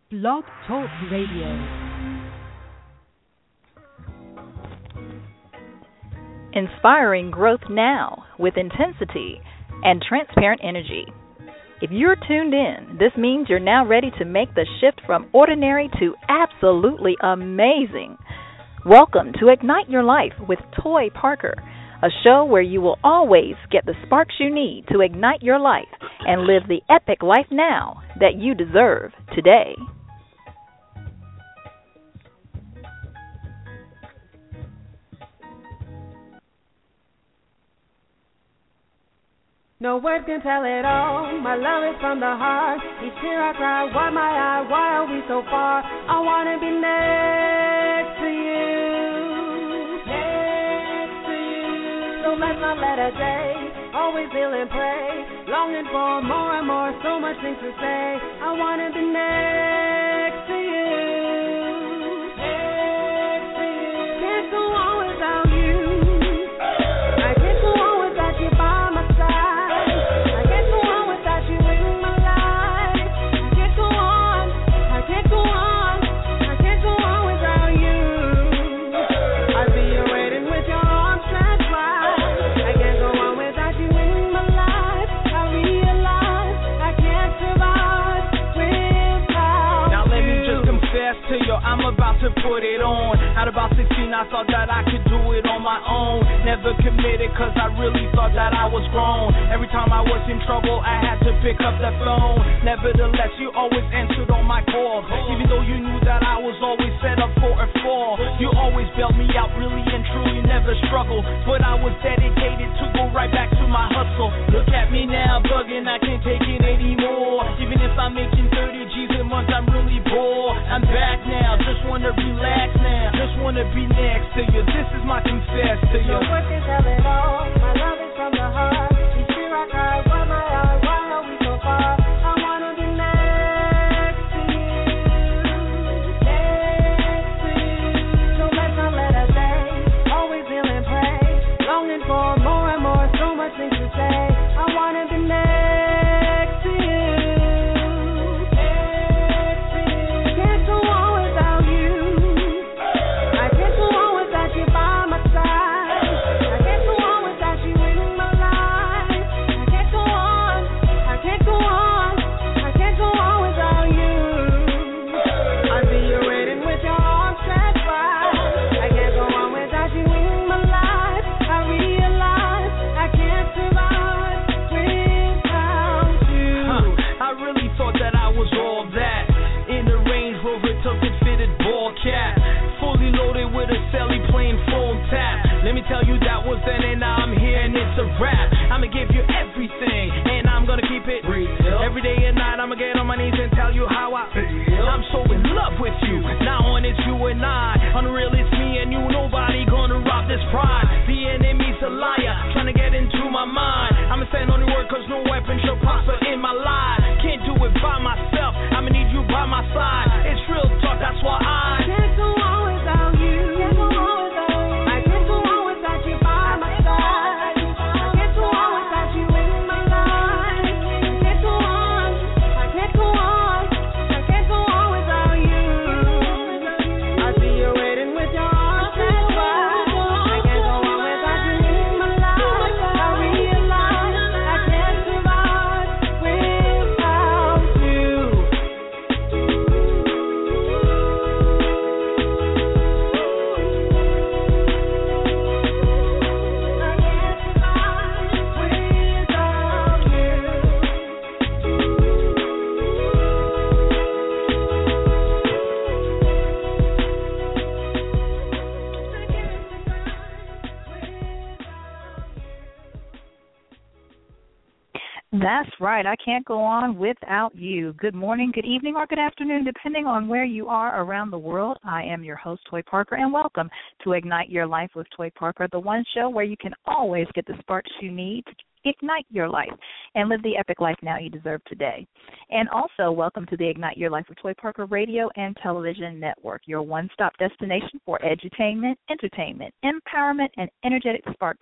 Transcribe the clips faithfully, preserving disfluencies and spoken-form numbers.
Blog Talk Radio. Inspiring growth now with intensity and transparent energy. If you're tuned in, this means you're now ready to make the shift from ordinary to absolutely amazing. Welcome to Ignite Your Life with Toy Parker, a show where you will always get the sparks you need to ignite your life and live the epic life now that you deserve today. No words can tell it all. My love is from the heart. Each tear I cry, why my eye? Why are we so far? I wanna be next to you, next to you. So let's not let a day always feel and pray, longing for more and more. So much things to say. I wanna be next to you, next to you. Can't go on without you. I can't go on without you by my side. I'm about to put it on. At about sixteen, I thought that I could do it on my own. Never committed, cause I really thought that I was grown. Every time I was in trouble, I had to pick up the phone. Nevertheless, you always answered on my call. Even though you knew that I was always set up for a fall. You always bailed me out, really and truly, never struggled. But I was dedicated to go right back to my hustle. Look at me now, bugging, I can't take it anymore. Even if I'm making thirty G's a month, I'm really bored. I'm back now, just wanna relax now. Just wanna be next to you. This is my confess to you. No words can tell it all. My love is from the heart. Each tear I cry, why my eye? Why are we so far? I wanna be next to you, next to you. So let's not let a day always feel and pray, longing for more and more. So much things to say. I wanna be next to you. Let me tell you that was then and now I'm here and it's a wrap. I'ma give you everything and I'm gonna keep it real. Every day and night I'ma get on my knees and tell you how I feel. I'm so in love with you. Now on it's you and I. Unreal it's me and you. Nobody gonna rob this pride. The enemy's a liar trying to get into my mind. I'ma stand on your word cause no weapon shall prosper in my life. Can't do it by myself. I'ma need you by my side. It's real talk, that's why I can't go on without you. Can't go on without you. That's right. I can't go on without you. Good morning, good evening, or good afternoon, depending on where you are around the world. I am your host, Toy Parker, and welcome to Ignite Your Life with Toy Parker, the one show where you can always get the sparks you need to ignite your life and live the epic life now you deserve today. And also, welcome to the Ignite Your Life with Toy Parker radio and television network, your one-stop destination for edutainment, entertainment, empowerment, and energetic sparks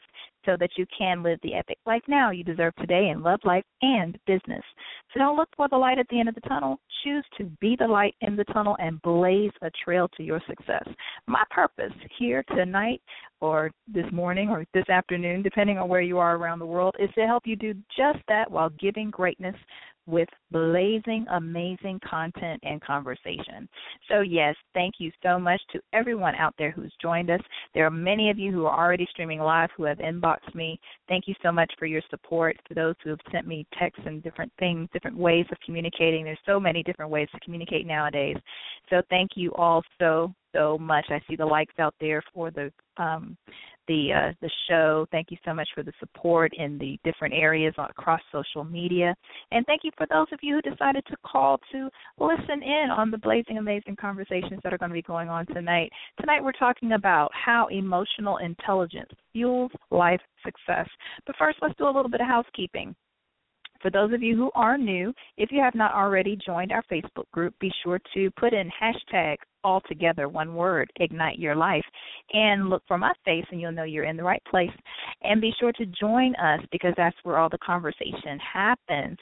so that you can live the epic life now you deserve today in love, life, and business. So don't look for the light at the end of the tunnel. Choose to be the light in the tunnel and blaze a trail to your success. My purpose here tonight or this morning or this afternoon, depending on where you are around the world, is to help you do just that while giving greatness with blazing, amazing content and conversation. So, yes, thank you so much to everyone out there who's joined us. There are many of you who are already streaming live who have inboxed me. Thank you so much for your support. For those who have sent me texts and different things, different ways of communicating. There's so many different ways to communicate nowadays. So thank you all so, so much. I see the likes out there for the um, the uh, the show. Thank you so much for the support in the different areas across social media. And thank you for those of you who decided to call to listen in on the blazing, amazing conversations that are going to be going on tonight. Tonight we're talking about how emotional intelligence fuels life success. But first, let's do a little bit of housekeeping. For those of you who are new, if you have not already joined our Facebook group, be sure to put in hashtag all together, one word, Ignite Your Life, and look for my face and you'll know you're in the right place. And be sure to join us because that's where all the conversation happens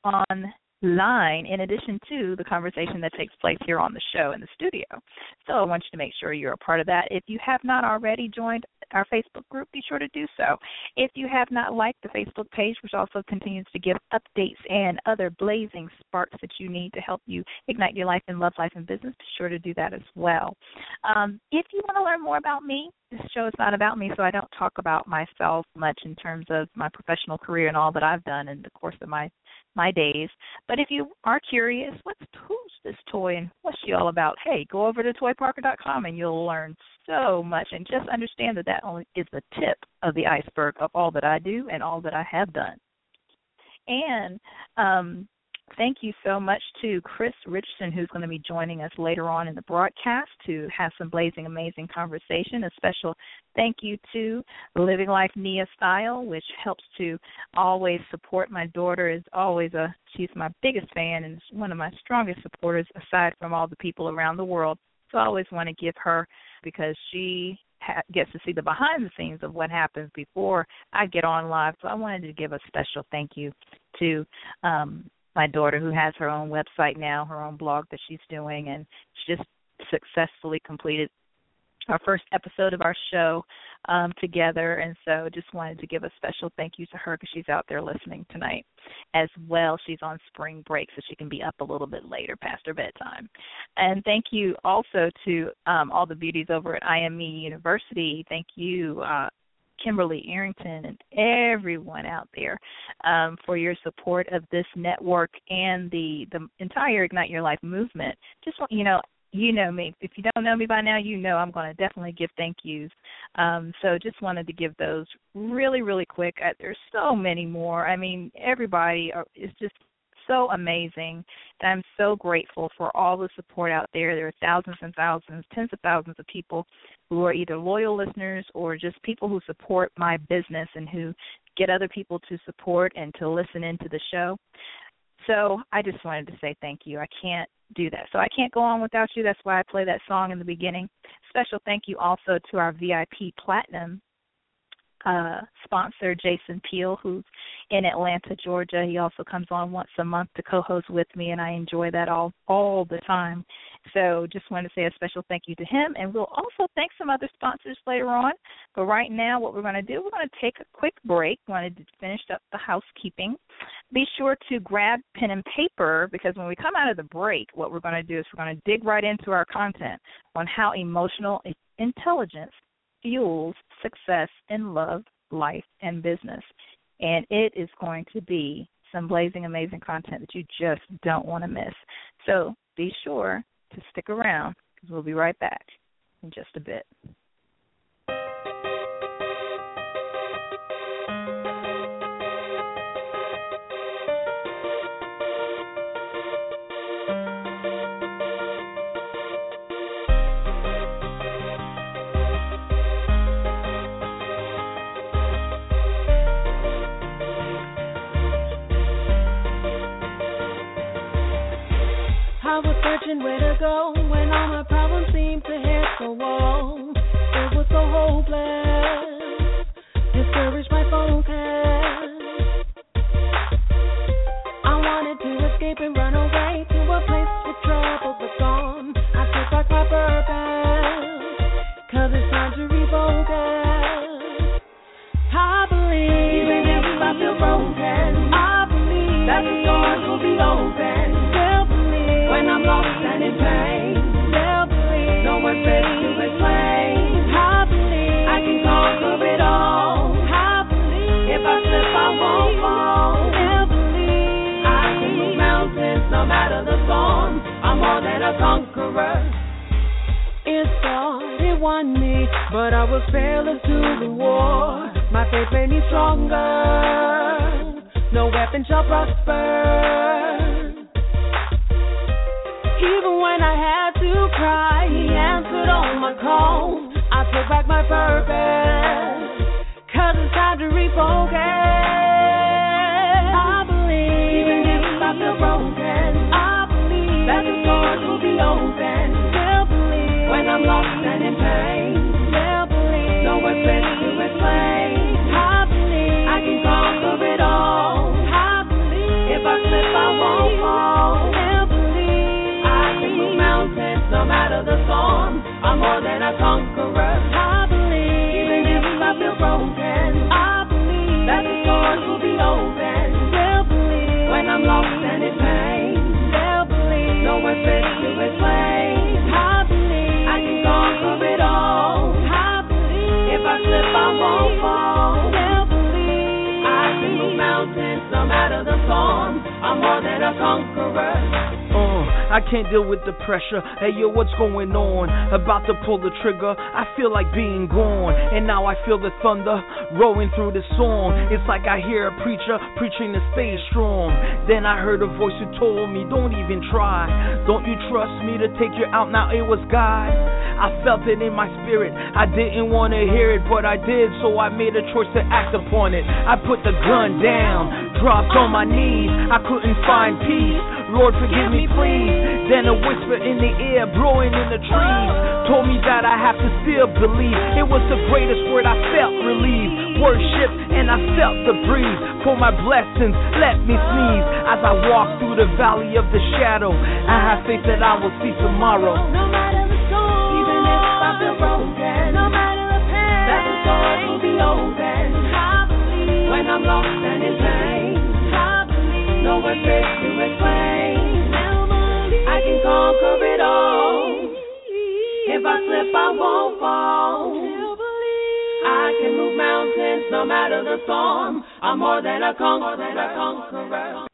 online in addition to the conversation that takes place here on the show in the studio. So I want you to make sure you're a part of that. If you have not already joined our Facebook group, be sure to do so. If you have not liked the Facebook page, which also continues to give updates and other blazing sparks that you need to help you ignite your life in love, life, and business, be sure to do that as well. Um, if you want to learn more about me, this show is not about me, so I don't talk about myself much in terms of my professional career and all that I've done in the course of my my days. But if you are curious, what's who's this toy and what's she all about? Hey, go over to toy parker dot com and you'll learn so much. And just understand that that only is the tip of the iceberg of all that I do and all that I have done. And um, thank you so much to Chris Richardson, who's going to be joining us later on in the broadcast to have some blazing, amazing conversation. A special thank you to Living Life Nia Style, which helps to always support. My daughter is always a, she's my biggest fan and is one of my strongest supporters aside from all the people around the world. So I always want to give her because she ha- gets to see the behind the scenes of what happens before I get on live. So I wanted to give a special thank you to um, my daughter, who has her own website now, her own blog that she's doing, and she just successfully completed our first episode of our show um, together, and so just wanted to give a special thank you to her because she's out there listening tonight as well. She's on spring break, so she can be up a little bit later past her bedtime. And thank you also to um, all the beauties over at I M E University. Thank you, uh, Kimberly Arrington, and everyone out there um, for your support of this network and the, the entire Ignite Your Life movement. Just want, you know, you know me. If you don't know me by now, you know I'm going to definitely give thank yous. Um, so just wanted to give those really, really quick. Uh, there's so many more. I mean, everybody are, is just so amazing. And I'm so grateful for all the support out there. There are thousands and thousands, tens of thousands of people who are either loyal listeners or just people who support my business and who get other people to support and to listen into the show. So I just wanted to say thank you. I can't do that. So I can't go on without you. That's why I play that song in the beginning. Special thank you also to our V I P Platinum uh, sponsor, Jason Peel, who's in Atlanta, Georgia. He also comes on once a month to co-host with me, and I enjoy that all, all the time. So just wanted to say a special thank you to him, and we'll also thank some other sponsors later on. But right now what we're going to do, we're going to take a quick break. We wanted to finish up the housekeeping. Be sure to grab pen and paper because when we come out of the break, what we're going to do is we're going to dig right into our content on how emotional intelligence fuels success in love, life, and business. And it is going to be some blazing, amazing content that you just don't want to miss. So be sure to stick around because we'll be right back in just a bit. I was searching where to go when all my problems seemed to hit the wall. It was so hopeless. This discourage my focus. I wanted to escape and run away to a place where trouble was gone. I took back my purpose, cause it's time to refocus. I believe, even if I feel broken, I believe that the doors will be open. Still believe, when I'm lost and in pain, still believe, no one's ready to explain. I believe, I can conquer it all. I believe, if I slip I won't fall. Still believe, I can move mountains no matter the storm. I'm more than a conqueror. It thought it won me, but I was fearless to the war. My faith made me stronger. No weapon shall prosper. Even when I had to cry, he answered all my calls. I took back my purpose, cause it's time to refocus. I believe, even if I feel broken, I believe that the doors will be open. Still believe, when I'm lost and in pain, still believe, no one's ready to explain. I believe, I can conquer it all. I believe, if I slip I won't fall. Still believe, I can move mountains no matter the storm. I'm more than a conqueror. I believe, even if I feel broken, I believe that the doors will be open. Still believe, when I'm lost and in pain, still believe, no one's ready to explain. I believe, I can conquer it all. I believe, if I slip I won't fall. Still believe, I can move mountains no matter the storm. I'm more than a conqueror. Uh, I can't deal with the pressure. Hey yo, what's going on? About to pull the trigger. I feel like being gone, and now I feel the thunder rolling through the song. It's like I hear a preacher preaching to stay strong. Then I heard a voice who told me, don't even try. Don't you trust me to take you out? Now it was God. I felt it in my spirit. I didn't want to hear it, but I did, so I made a choice to act upon it. I put the gun down, dropped on my knees. I couldn't find peace. Lord, forgive me, please. Then a whisper in the air, blowing in the trees, told me that I have to still believe. It was the greatest word. I felt relieved, worship, and I felt the breeze. For my blessings, let me sneeze. As I walk through the valley of the shadow, I have faith that I will see tomorrow. No matter the storm, even if I feel broken, no matter the pain, that the doors will be open. I believe, when I'm lost and in pain, I believe, no one's ready to explain. I can conquer it all. If I slip, I won't fall. I can move mountains no matter the storm. I'm more than a conqueror.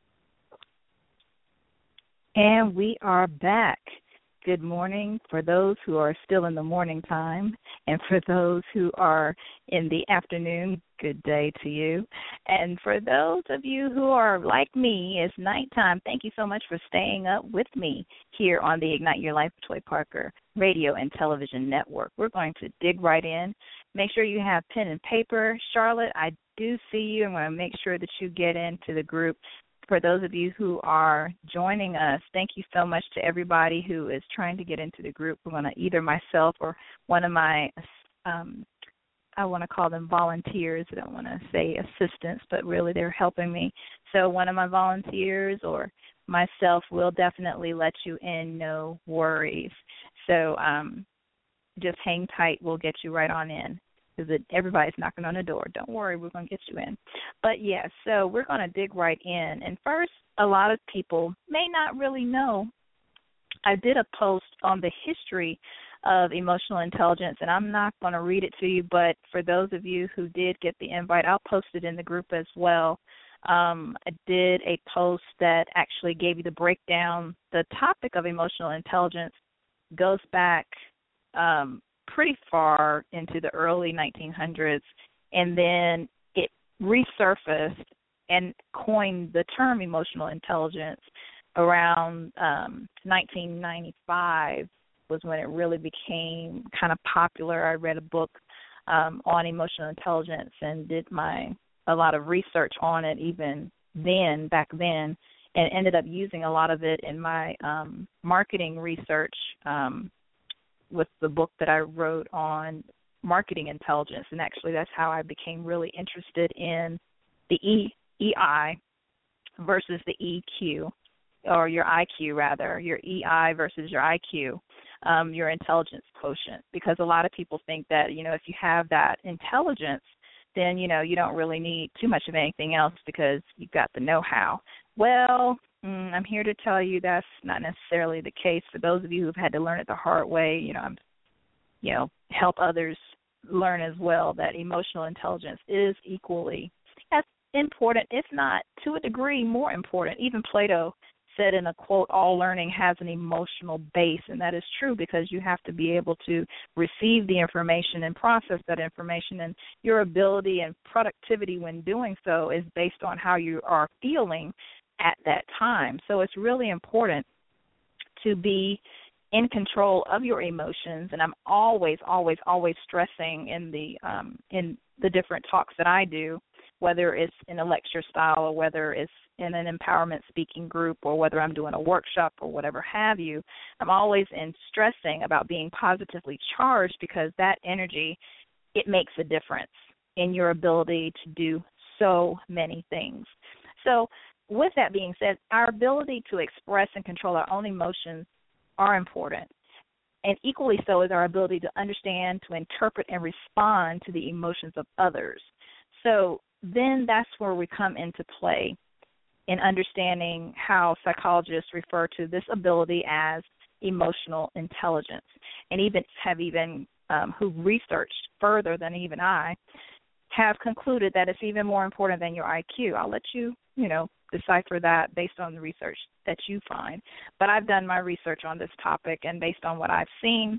And we are back. Good morning for those who are still in the morning time, and for those who are in the afternoon, good day to you. And for those of you who are like me, it's nighttime. Thank you so much for staying up with me here on the Ignite Your Life with Toy Parker Radio and Television Network. We're going to dig right in. Make sure you have pen and paper. Charlotte, I do see you. I'm going to make sure that you get into the group. For those of you who are joining us, thank you so much to everybody who is trying to get into the group. We're going to either myself or one of my, um, I want to call them volunteers. I don't want to say assistants, but really they're helping me. So one of my volunteers or myself will definitely let you in, no worries. So um, just hang tight. We'll get you right on in. Because everybody's knocking on the door. Don't worry, we're going to get you in. But, yes, yeah, so we're going to dig right in. And first, a lot of people may not really know. I did a post on the history of emotional intelligence, and I'm not going to read it to you, but for those of you who did get the invite, I'll post it in the group as well. Um, I did a post that actually gave you the breakdown. The topic of emotional intelligence goes back um pretty far into the early nineteen hundreds, and then it resurfaced and coined the term emotional intelligence around um, nineteen ninety-five was when it really became kind of popular. I read a book um, on emotional intelligence and did my a lot of research on it even then, back then, and ended up using a lot of it in my um, marketing research um with the book that I wrote on marketing intelligence, and actually that's how I became really interested in the E, EI versus the E Q, or your I Q rather, your E I versus your I Q, um, your intelligence quotient, because a lot of people think that, you know, if you have that intelligence, then, you know, you don't really need too much of anything else because you've got the know-how. Well, mm, I'm here to tell you that's not necessarily the case. For those of you who've had to learn it the hard way, you know, I'm, you know, help others learn as well that emotional intelligence is equally as important, if not to a degree more important. Even Plato said in a quote, all learning has an emotional base, and that is true because you have to be able to receive the information and process that information, and your ability and productivity when doing so is based on how you are feeling at that time. So it's really important to be in control of your emotions, and I'm always, always, always stressing in the um, in the different talks that I do, whether it's in a lecture style or whether it's in an empowerment speaking group or whether I'm doing a workshop or whatever have you, I'm always in stressing about being positively charged because that energy, it makes a difference in your ability to do so many things. So with that being said, our ability to express and control our own emotions are important. And equally so is our ability to understand, to interpret, and respond to the emotions of others. So then that's where we come into play in understanding how psychologists refer to this ability as emotional intelligence, and even have even um, who researched further than even I have concluded that it's even more important than your I Q. I'll let you, you know, decipher that based on the research that you find. But I've done my research on this topic, and based on what I've seen,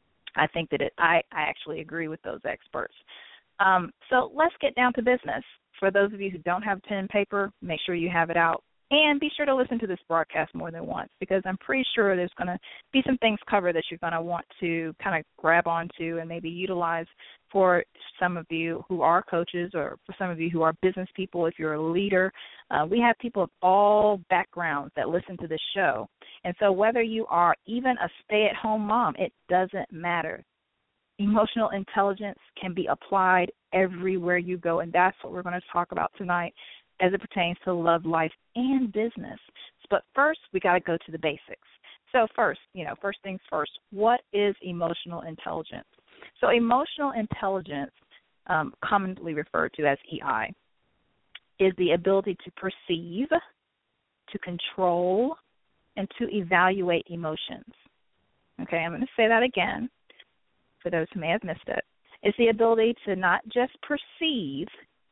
I think that it, I, I actually agree with those experts. Um, so let's get down to business. For those of you who don't have pen and paper, make sure you have it out. And be sure to listen to this broadcast more than once, because I'm pretty sure there's going to be some things covered that you're going to want to kind of grab onto and maybe utilize for some of you who are coaches, or for some of you who are business people. If you're a leader, uh, we have people of all backgrounds that listen to this show. And so whether you are even a stay-at-home mom, it doesn't matter. Emotional intelligence can be applied everywhere you go, and that's what we're going to talk about tonight as it pertains to love, life, and business. But first, we got to go to the basics. So first, you know, first things first, what is emotional intelligence? So emotional intelligence, um, commonly referred to as E I, is the ability to perceive, to control, and to evaluate emotions. Okay, I'm going to say that again for those who may have missed it. It's the ability to not just perceive,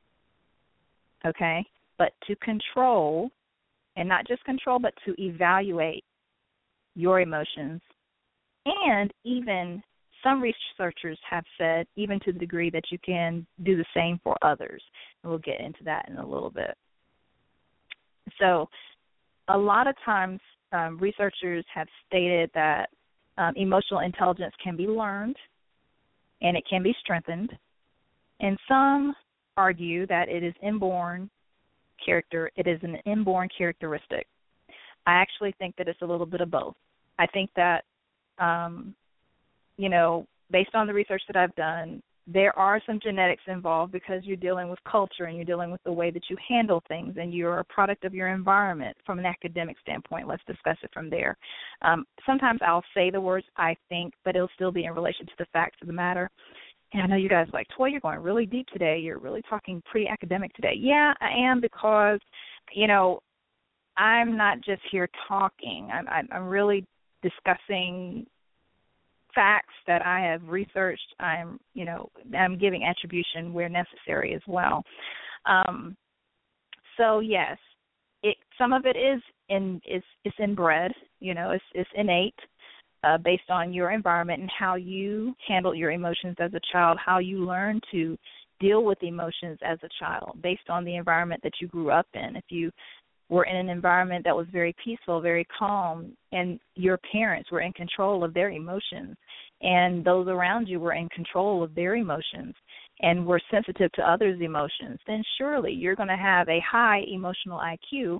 okay, but to control, and not just control, but to evaluate your emotions. And even some researchers have said, even to the degree that you can do the same for others. And we'll get into that in a little bit. So a lot of times um, researchers have stated that um, emotional intelligence can be learned and it can be strengthened. And some argue that it is inborn character. It is an inborn characteristic. I actually think that it's a little bit of both. I think that, um, you know, based on the research that I've done, there are some genetics involved because you're dealing with culture and you're dealing with the way that you handle things, and you're a product of your environment from an academic standpoint. Let's discuss it from there. Um, sometimes I'll say the words I think, but it'll still be in relation to the facts of the matter. And I know you guys are like, Toy, you're going really deep today. You're really talking pretty academic today. Yeah, I am, because, you know, I'm not just here talking. I'm, I'm, I'm really discussing facts that I have researched. I'm, you know, I'm giving attribution where necessary as well. Um, so yes, it, some of it is in is it's inbred. You know, it's it's innate, uh, based on your environment and how you handle your emotions as a child, how you learn to deal with emotions as a child, based on the environment that you grew up in. If you were in an environment that was very peaceful, very calm, and your parents were in control of their emotions, and those around you were in control of their emotions and were sensitive to others' emotions, then surely you're going to have a high emotional I Q,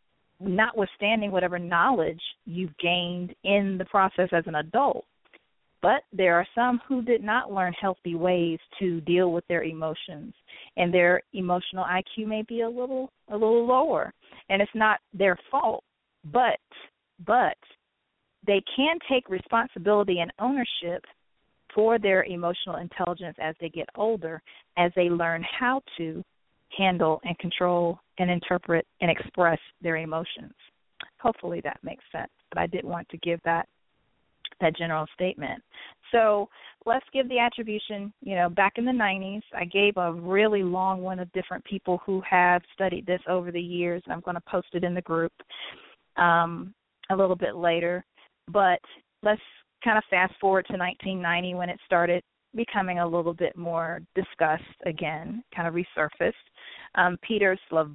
notwithstanding whatever knowledge you've gained in the process as an adult. But there are some who did not learn healthy ways to deal with their emotions, and their emotional I Q may be a little a little lower, and it's not their fault. But but they can take responsibility and ownership for their emotional intelligence as they get older, as they learn how to handle and control and interpret and express their emotions. Hopefully that makes sense, but I did want to give that that general statement. So let's give the attribution. You know, back in the nineties, I gave a really long one of different people who have studied this over the years, and I'm going to post it in the group um, a little bit later. But let's kind of fast forward to nineteen ninety when it started becoming a little bit more discussed again, kind of resurfaced. Um, Peter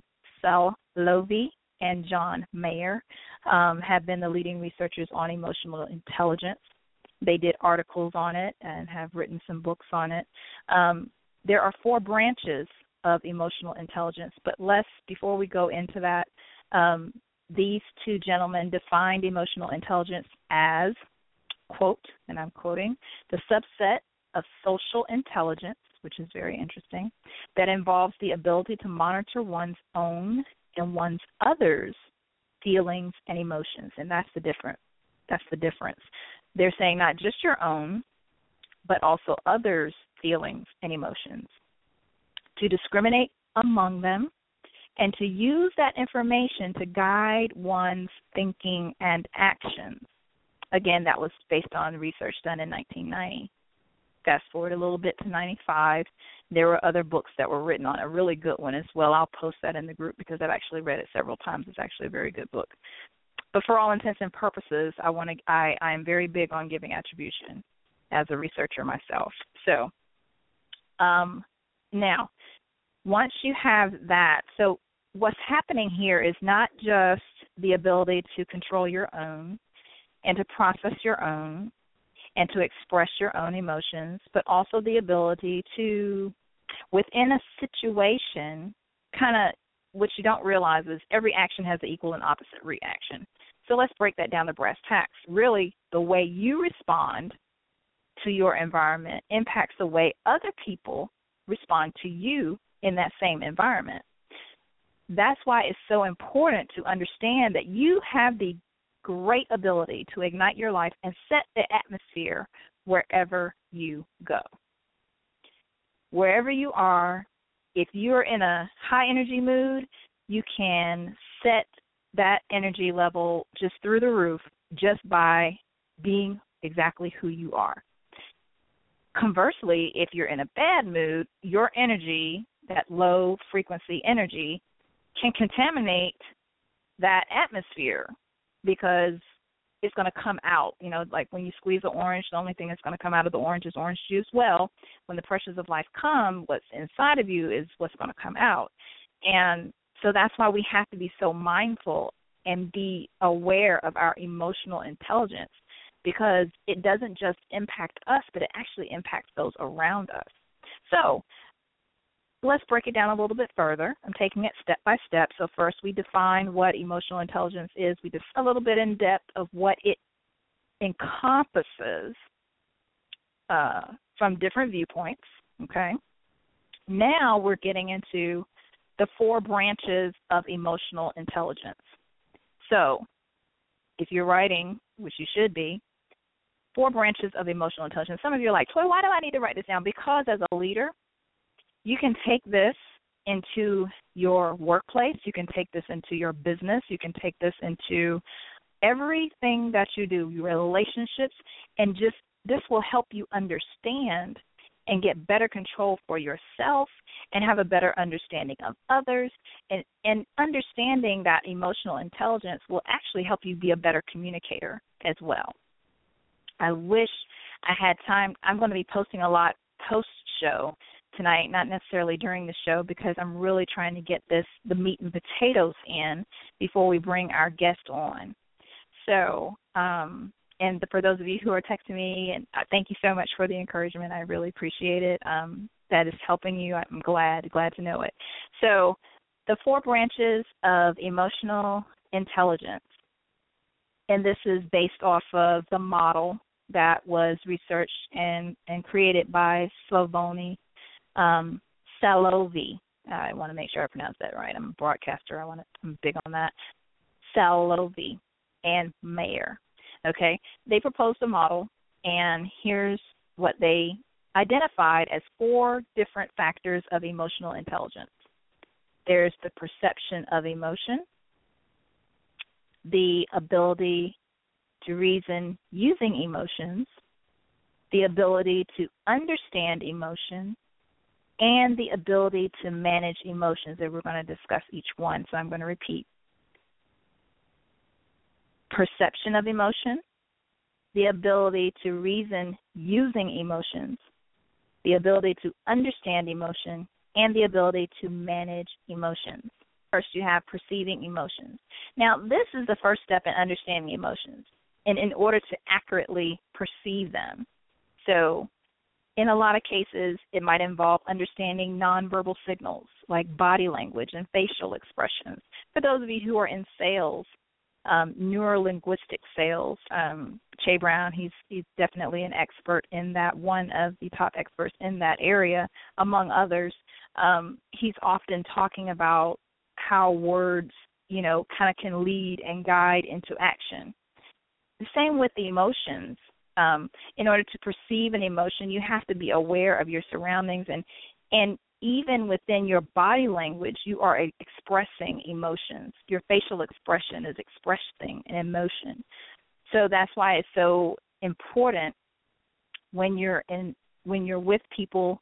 Salovey and John Mayer um, have been the leading researchers on emotional intelligence. They did articles on it and have written some books on it. Um, there are four branches of emotional intelligence, but let's, before we go into that, um, these two gentlemen defined emotional intelligence as, quote, and I'm quoting, the subset of social intelligence, which is very interesting, that involves the ability to monitor one's own and one's others' feelings and emotions, and that's the difference. That's the difference. They're saying not just your own, but also others' feelings and emotions, to discriminate among them, and to use that information to guide one's thinking and actions. Again, that was based on research done in nineteen ninety. Fast forward a little bit to ninety-five. There were other books that were written on it, a really good one as well. I'll post that in the group because I've actually read it several times. It's actually a very good book. But for all intents and purposes, I want to. I, I am very big on giving attribution as a researcher myself. So um, now, once you have that, so what's happening here is not just the ability to control your own and to process your own and to express your own emotions, but also the ability to, within a situation, kind of, what you don't realize is every action has an equal and opposite reaction. So let's break that down to brass tacks. Really, the way you respond to your environment impacts the way other people respond to you in that same environment. That's why it's so important to understand that you have the great ability to ignite your life and set the atmosphere wherever you go. Wherever you are, if you're in a high energy mood, you can set that energy level just through the roof just by being exactly who you are. Conversely, if you're in a bad mood, your energy, that low frequency energy, can contaminate that atmosphere, because it's going to come out. You know, like when you squeeze an orange, the only thing that's going to come out of the orange is orange juice. Well, when the pressures of life come, what's inside of you is what's going to come out. And so that's why we have to be so mindful and be aware of our emotional intelligence, because it doesn't just impact us, but it actually impacts those around us. So let's break it down a little bit further. I'm taking it step by step. So first we define what emotional intelligence is. We just a little bit in depth of what it encompasses uh, from different viewpoints, okay? Now we're getting into the four branches of emotional intelligence. So if you're writing, which you should be, four branches of emotional intelligence. Some of you are like, Toy, why do I need to write this down? Because as a leader, you can take this into your workplace. You can take this into your business. You can take this into everything that you do, your relationships, and just this will help you understand and get better control for yourself and have a better understanding of others. And, and understanding that emotional intelligence will actually help you be a better communicator as well. I wish I had time. I'm going to be posting a lot post-show tonight, not necessarily during the show, because I'm really trying to get this, the meat and potatoes in before we bring our guest on. So, um, and for those of you who are texting me, and thank you so much for the encouragement. I really appreciate it. Um, that is helping you. I'm glad, glad to know it. So the four branches of emotional intelligence, and this is based off of the model that was researched and, and created by Slavoj um, Salovey. I want to make sure I pronounce that right. I'm a broadcaster. I want to, I'm big on that. Salovey and Mayer. Okay, they proposed a model, and here's what they identified as four different factors of emotional intelligence. There's the perception of emotion, the ability to reason using emotions, the ability to understand emotion, and the ability to manage emotions. And we're going to discuss each one, so I'm going to repeat. Perception of emotion, the ability to reason using emotions, the ability to understand emotion, and the ability to manage emotions. First, you have perceiving emotions. Now, this is the first step in understanding emotions, and in order to accurately perceive them. So, in a lot of cases, it might involve understanding nonverbal signals like body language and facial expressions. For those of you who are in sales, um, neurolinguistic sales, um, Che Brown, he's he's definitely an expert in that, one of the top experts in that area, among others. Um, he's often talking about how words, you know, kind of can lead and guide into action. The same with the emotions. Um, in order to perceive an emotion, you have to be aware of your surroundings, and and even within your body language, you are expressing emotions. Your facial expression is expressing an emotion. So that's why it's so important when you're in when you're with people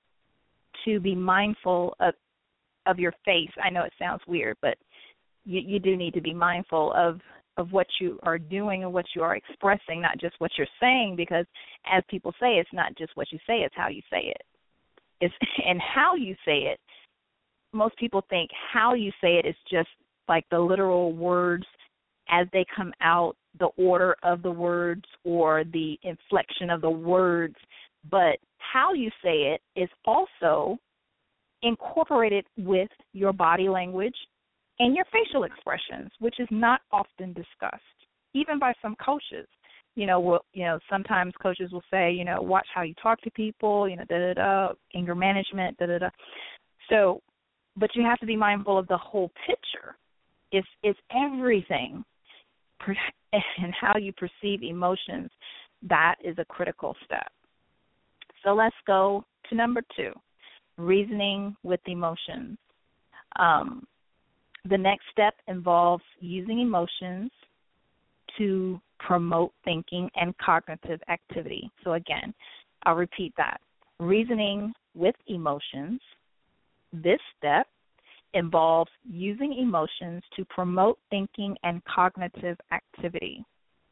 to be mindful of of your face. I know it sounds weird, but you, you do need to be mindful of, of what you are doing and what you are expressing, not just what you're saying, because as people say, it's not just what you say, it's how you say it. It's, and how you say it, most people think how you say it is just like the literal words as they come out, the order of the words or the inflection of the words, but how you say it is also incorporated with your body language and your facial expressions, which is not often discussed, even by some coaches. You know, well, you know, sometimes coaches will say, you know, watch how you talk to people, you know, da da da, anger management, da da da. So, but you have to be mindful of the whole picture. It's it's everything, and how you perceive emotions. That is a critical step. So let's go to number two. Reasoning with emotions. Um, the next step involves using emotions to promote thinking and cognitive activity. So again, I'll repeat that. Reasoning with emotions. This step involves using emotions to promote thinking and cognitive activity.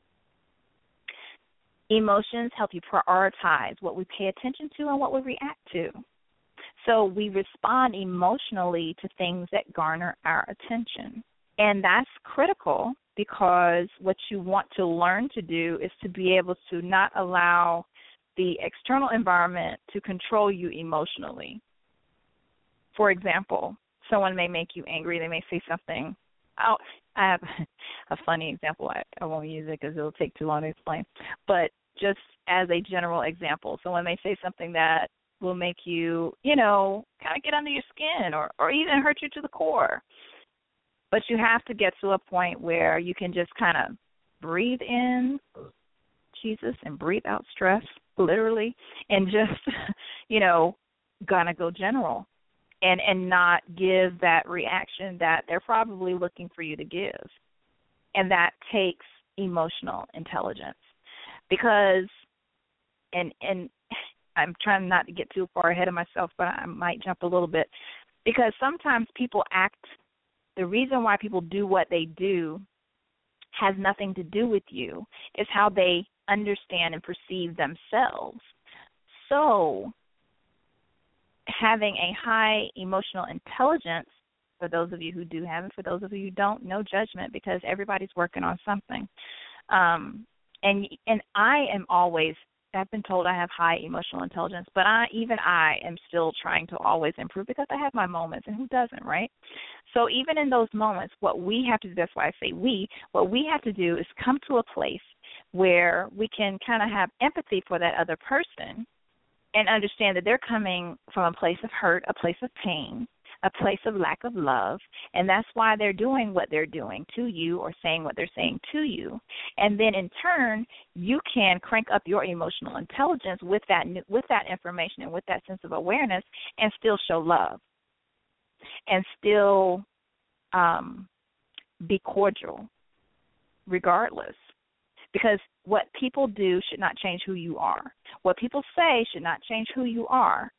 Emotions help you prioritize what we pay attention to and what we react to. So we respond emotionally to things that garner our attention. And that's critical because what you want to learn to do is to be able to not allow the external environment to control you emotionally. For example, someone may make you angry. They may say something. I'll, I have a funny example. I, I won't use it because it'll take too long to explain. But just as a general example, someone may say something that will make you, you know, kind of get under your skin or, or even hurt you to the core. But you have to get to a point where you can just kind of breathe in Jesus and breathe out stress, literally, and just, you know, gonna go general and, and not give that reaction that they're probably looking for you to give. And that takes emotional intelligence because, and and I'm trying not to get too far ahead of myself, but I might jump a little bit, because sometimes people act, the reason why people do what they do has nothing to do with you. It's how they understand and perceive themselves. So having a high emotional intelligence, for those of you who do have it, for those of you who don't, no judgment, because everybody's working on something. Um, and and I am always, I've been told I have high emotional intelligence, but I, even I am still trying to always improve because I have my moments, and who doesn't, right? So even in those moments, what we have to do, that's why I say we, what we have to do is come to a place where we can kind of have empathy for that other person and understand that they're coming from a place of hurt, a place of pain, a place of lack of love, and that's why they're doing what they're doing to you or saying what they're saying to you. And then in turn, you can crank up your emotional intelligence with that with that information and with that sense of awareness and still show love and still um, be cordial regardless. Because what people do should not change who you are. What people say should not change who you are.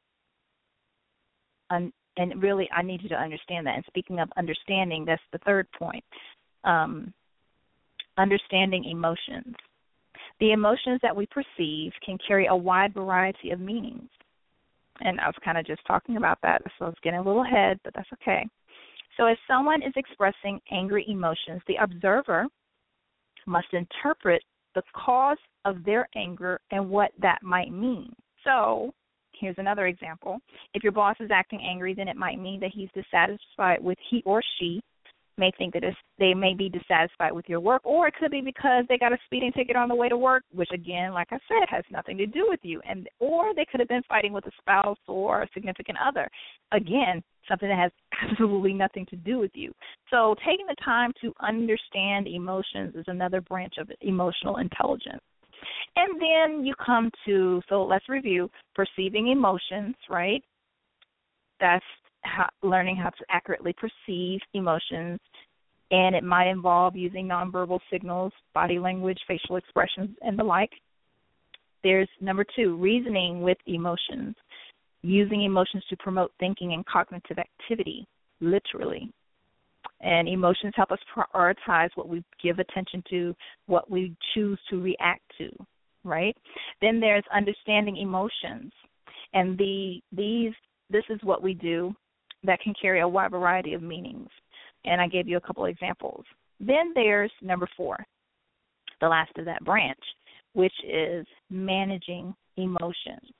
And, and really, I need you to understand that. And speaking of understanding, that's the third point. Um, understanding emotions. The emotions that we perceive can carry a wide variety of meanings. And I was kind of just talking about that, so I was getting a little ahead, but that's okay. So if someone is expressing angry emotions, the observer must interpret the cause of their anger and what that might mean. So here's another example. If your boss is acting angry, then it might mean that he's dissatisfied with he or she may think that it's, they may be dissatisfied with your work, or it could be because they got a speeding ticket on the way to work, which again, like I said, has nothing to do with you. And or they could have been fighting with a spouse or a significant other. Again, something that has absolutely nothing to do with you. So taking the time to understand emotions is another branch of emotional intelligence. And then you come to, so let's review, perceiving emotions, right? That's how, learning how to accurately perceive emotions, and it might involve using nonverbal signals, body language, facial expressions, and the like. There's number two, reasoning with emotions, using emotions to promote thinking and cognitive activity, literally. And emotions help us prioritize what we give attention to, what we choose to react to, right? Then there's understanding emotions, and the these this is what we do that can carry a wide variety of meanings. And I gave you a couple examples. Then there's number four, the last of that branch, which is managing emotions.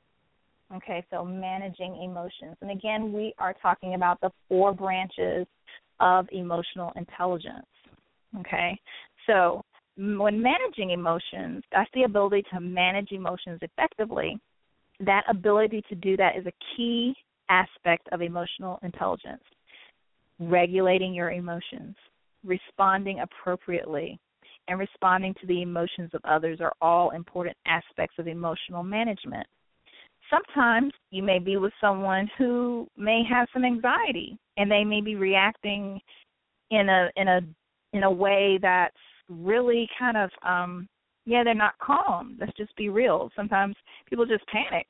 Okay, so managing emotions. And again, we are talking about the four branches of emotional intelligence. Okay, so when managing emotions, that's the ability to manage emotions effectively. That ability to do that is a key aspect of emotional intelligence. Regulating your emotions, responding appropriately, and responding to the emotions of others are all important aspects of emotional management. Sometimes you may be with someone who may have some anxiety, and they may be reacting in a in a in a way that's really kind of um, yeah, they're not calm. Let's just be real. Sometimes people just panic.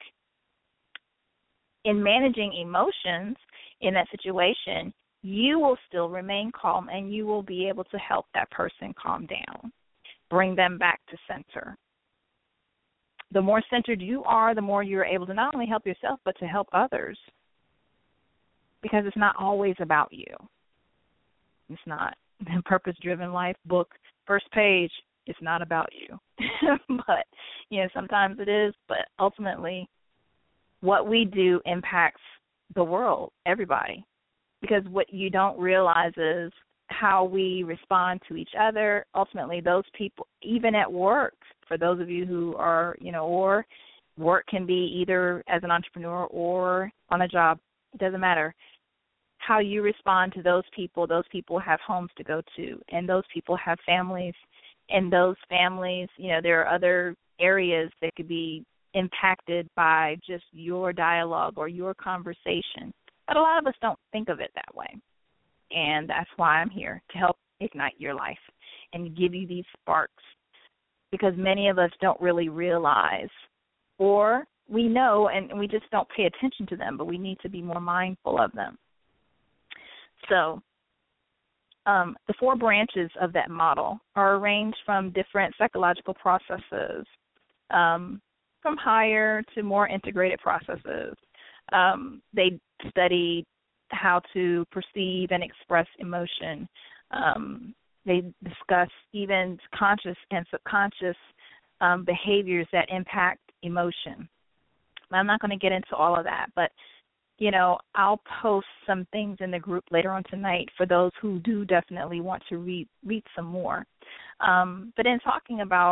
In managing emotions in that situation, you will still remain calm, and you will be able to help that person calm down, bring them back to center. The more centered you are, the more you're able to not only help yourself, but to help others, because it's not always about you. It's not. The Purpose-Driven Life book, first page, it's not about you. But, you know, sometimes it is, but ultimately what we do impacts the world, everybody, because what you don't realize is how we respond to each other. Ultimately, those people, even at work, for those of you who are, you know, or work can be either as an entrepreneur or on a job, it doesn't matter. How you respond to those people, those people have homes to go to, and those people have families, and those families, you know, there are other areas that could be impacted by just your dialogue or your conversation. But a lot of us don't think of it that way. And that's why I'm here, to help ignite your life and give you these sparks, because many of us don't really realize, or we know and we just don't pay attention to them, but we need to be more mindful of them. So um, the four branches of that model are arranged from different psychological processes, um, from higher to more integrated processes. Um, they study how to perceive and express emotion. Um, they discuss even conscious and subconscious um, behaviors that impact emotion. I'm not going to get into all of that, but, you know, I'll post some things in the group later on tonight for those who do definitely want to read, read some more. Um, but in talking about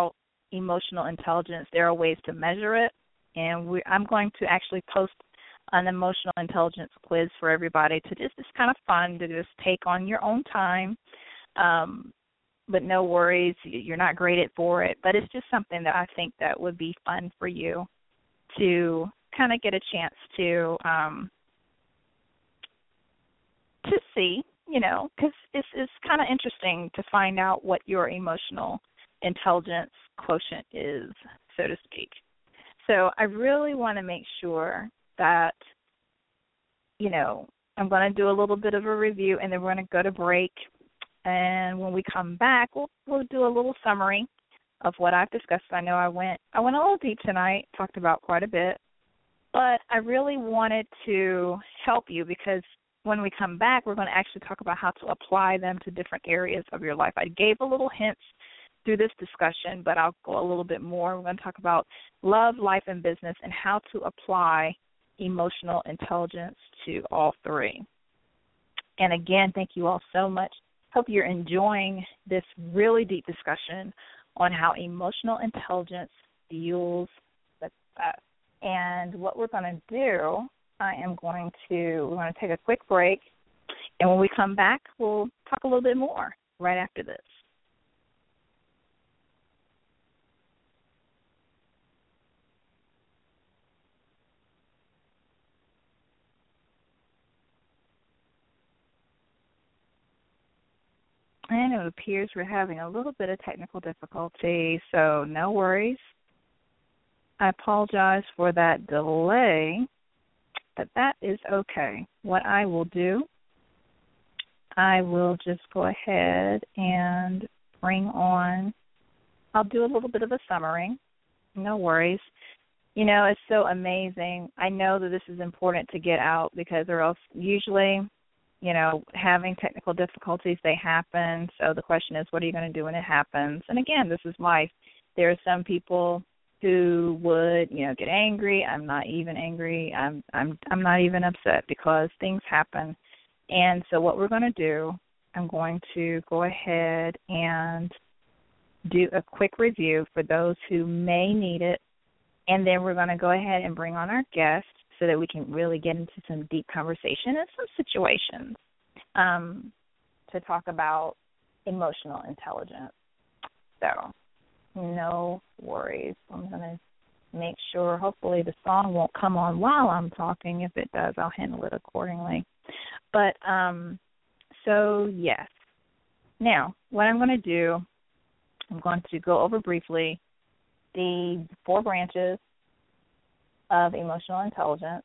emotional intelligence, there are ways to measure it, and we, I'm going to actually post an emotional intelligence quiz for everybody to just, it's kind of fun to just take on your own time, um, but no worries, you're not graded for it, but it's just something that I think that would be fun for you to kind of get a chance to um, to see, you know, because it's, it's kind of interesting to find out what your emotional intelligence quotient is, so to speak. So I really want to make sure that, you know, I'm going to do a little bit of a review, and then we're going to go to break. And when we come back, we'll we'll do a little summary of what I've discussed. I know I went I went a little deep tonight, talked about quite a bit, but I really wanted to help you because when we come back, we're going to actually talk about how to apply them to different areas of your life. I gave a little hints through this discussion, but I'll go a little bit more. We're going to talk about love, life, and business and how to apply emotional intelligence to all three. And again, thank you all so much. Hope you're enjoying this really deep discussion on how emotional intelligence fuels success. And what we're going to do, I am going to, we're going to take a quick break. And when we come back, we'll talk a little bit more right after this. And it appears we're having a little bit of technical difficulty, so no worries. I apologize for that delay, but that is okay. What I will do, I will just go ahead and bring on, I'll do a little bit of a summary. No worries. You know, it's so amazing. I know that this is important to get out because or else usually, you know, having technical difficulties, they happen. So the question is, what are you going to do when it happens? And again, this is life. There are some people who would, you know, get angry. I'm not even angry. I'm I'm I'm not even upset because things happen. And so what we're going to do, I'm going to go ahead and do a quick review for those who may need it. And then we're going to go ahead and bring on our guest so that we can really get into some deep conversation and some situations um, to talk about emotional intelligence. So no worries. I'm going to make sure, hopefully the song won't come on while I'm talking. If it does, I'll handle it accordingly. But um, so, yes. Now, what I'm going to do, I'm going to go over briefly the four branches of emotional intelligence.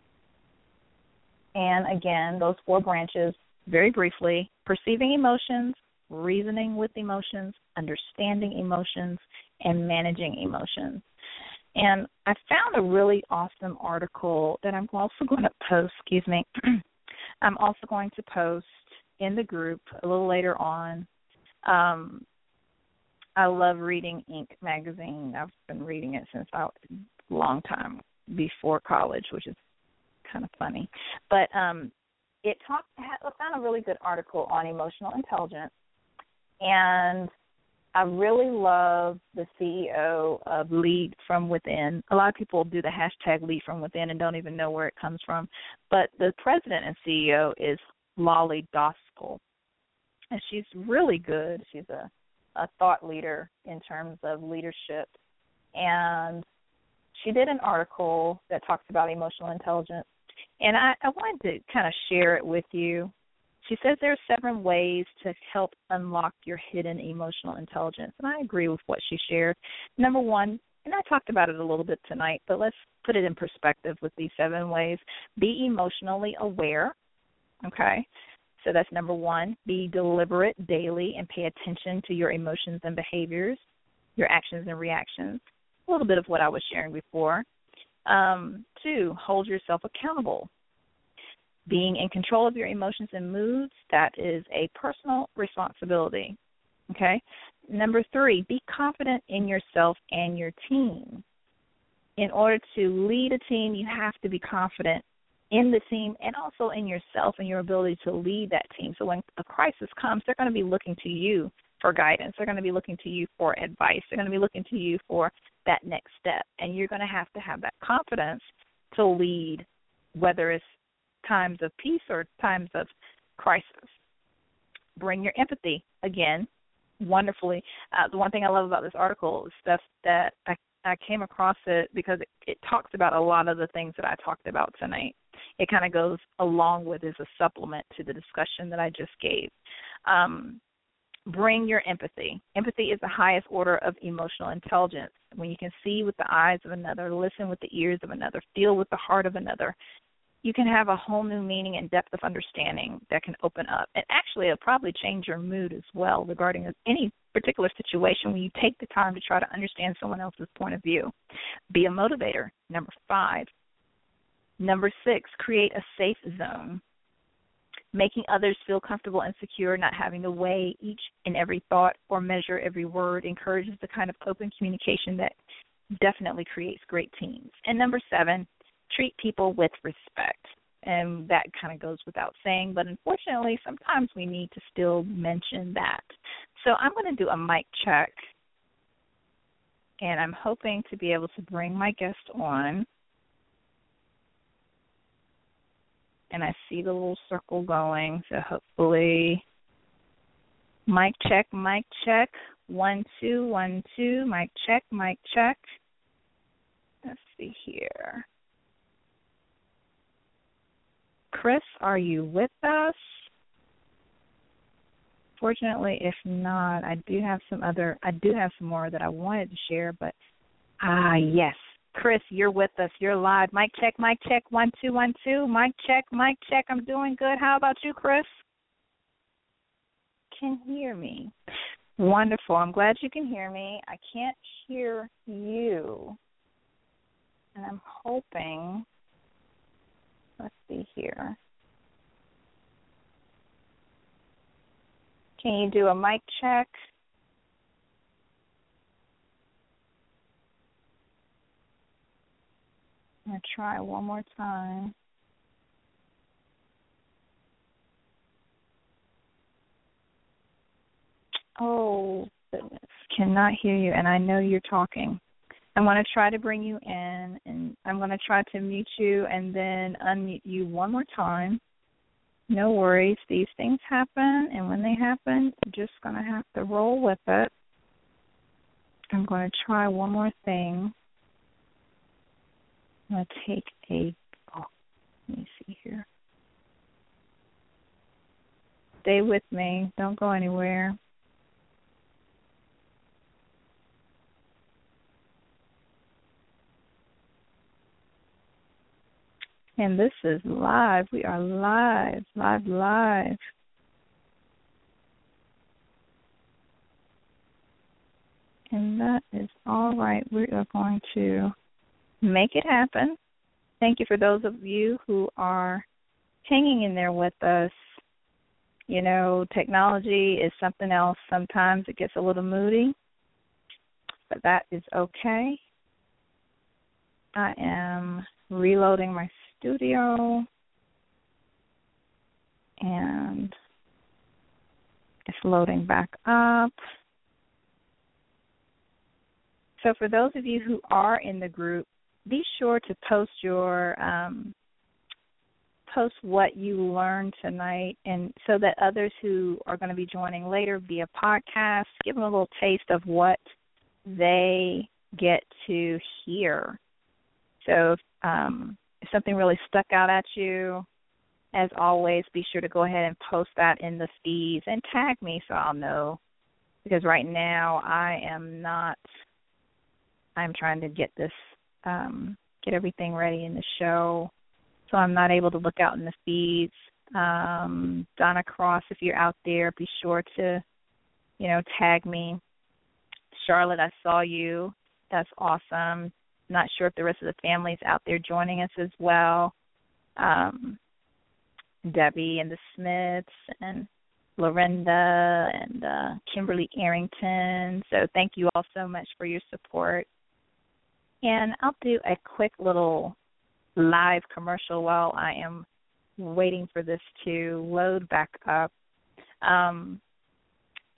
And again, those four branches, very briefly, perceiving emotions, reasoning with emotions, understanding emotions, and managing emotions. And I found a really awesome article that I'm also going to post, excuse me, I'm also going to post in the group a little later on. Um, I love reading Inc magazine. I've been reading it since I, a long time before college, which is kind of funny. But um, it talked. I found a really good article on emotional intelligence, and I really love the C E O of Lead From Within. A lot of people do the hashtag Lead From Within and don't even know where it comes from. But the president and C E O is Lolly Doskal, and she's really good. She's a, a thought leader in terms of leadership. And she did an article that talks about emotional intelligence, and I, I wanted to kind of share it with you. She says there are seven ways to help unlock your hidden emotional intelligence, and I agree with what she shared. Number one, and I talked about it a little bit tonight, but let's put it in perspective with these seven ways. Be emotionally aware, okay? So that's number one. Be deliberate daily and pay attention to your emotions and behaviors, your actions and reactions. A little bit of what I was sharing before. Um, two, hold yourself accountable. Being in control of your emotions and moods, that is a personal responsibility, okay? Number three, be confident in yourself and your team. In order to lead a team, you have to be confident in the team and also in yourself and your ability to lead that team. So when a crisis comes, they're going to be looking to you for guidance. They're going to be looking to you for advice. They're going to be looking to you for that next step. And you're going to have to have that confidence to lead, whether it's times of peace or times of crisis. Bring your empathy, again, wonderfully. Uh, the one thing I love about this article is stuff that I, I came across it because it, it talks about a lot of the things that I talked about tonight. It kind of goes along with as a supplement to the discussion that I just gave. Um, bring your empathy. Empathy is the highest order of emotional intelligence. When you can see with the eyes of another, listen with the ears of another, feel with the heart of another, you can have a whole new meaning and depth of understanding that can open up. And actually, it'll probably change your mood as well regarding any particular situation when you take the time to try to understand someone else's point of view. Be a motivator, number five. Number six, create a safe zone. Making others feel comfortable and secure, not having to weigh each and every thought or measure every word, encourages the kind of open communication that definitely creates great teams. And number seven, treat people with respect. And that kind of goes without saying, but unfortunately, sometimes we need to still mention that. So I'm going to do a mic check, and I'm hoping to be able to bring my guest on. And I see the little circle going, so hopefully, mic check, mic check, one, two, one, two, mic check, mic check. Let's see here. Chris, are you with us? Fortunately, if not, I do have some other, I do have some more that I wanted to share, but, ah, yes. Chris, you're with us. You're live. Mic check, mic check, one, two, one, two. Mic check, mic check. I'm doing good. How about you, Chris? Can hear me. Wonderful. I'm glad you can hear me. I can't hear you. And I'm hoping, let's see here. Can you do a mic check? I'm going to try one more time. Oh, goodness. Cannot hear you, and I know you're talking. I'm going to try to bring you in, and I'm going to try to mute you and then unmute you one more time. No worries. These things happen, and when they happen, you're just going to have to roll with it. I'm going to try one more thing. I'm going to take a, oh, let me see here. Stay with me. Don't go anywhere. And this is live. We are live, live, live. And that is all right. We are going to make it happen. Thank you for those of you who are hanging in there with us. You know, technology is something else. Sometimes it gets a little moody, but that is okay. I am reloading my studio, and it's loading back up. So for those of you who are in the group, be sure to post your um, post what you learned tonight, and so that others who are going to be joining later via podcast, give them a little taste of what they get to hear. So um, if something really stuck out at you, as always, be sure to go ahead and post that in the feeds and tag me so I'll know, because right now I am not, I'm trying to get this, um, get everything ready in the show, so I'm not able to look out in the feeds. Um, Donna Cross, if you're out there, be sure to, you know, tag me. Charlotte, I saw you. That's awesome. Not sure if the rest of the family's out there joining us as well. Um, Debbie and the Smiths and Lorinda and uh, Kimberly Arrington. So thank you all so much for your support. And I'll do a quick little live commercial while I am waiting for this to load back up. Um,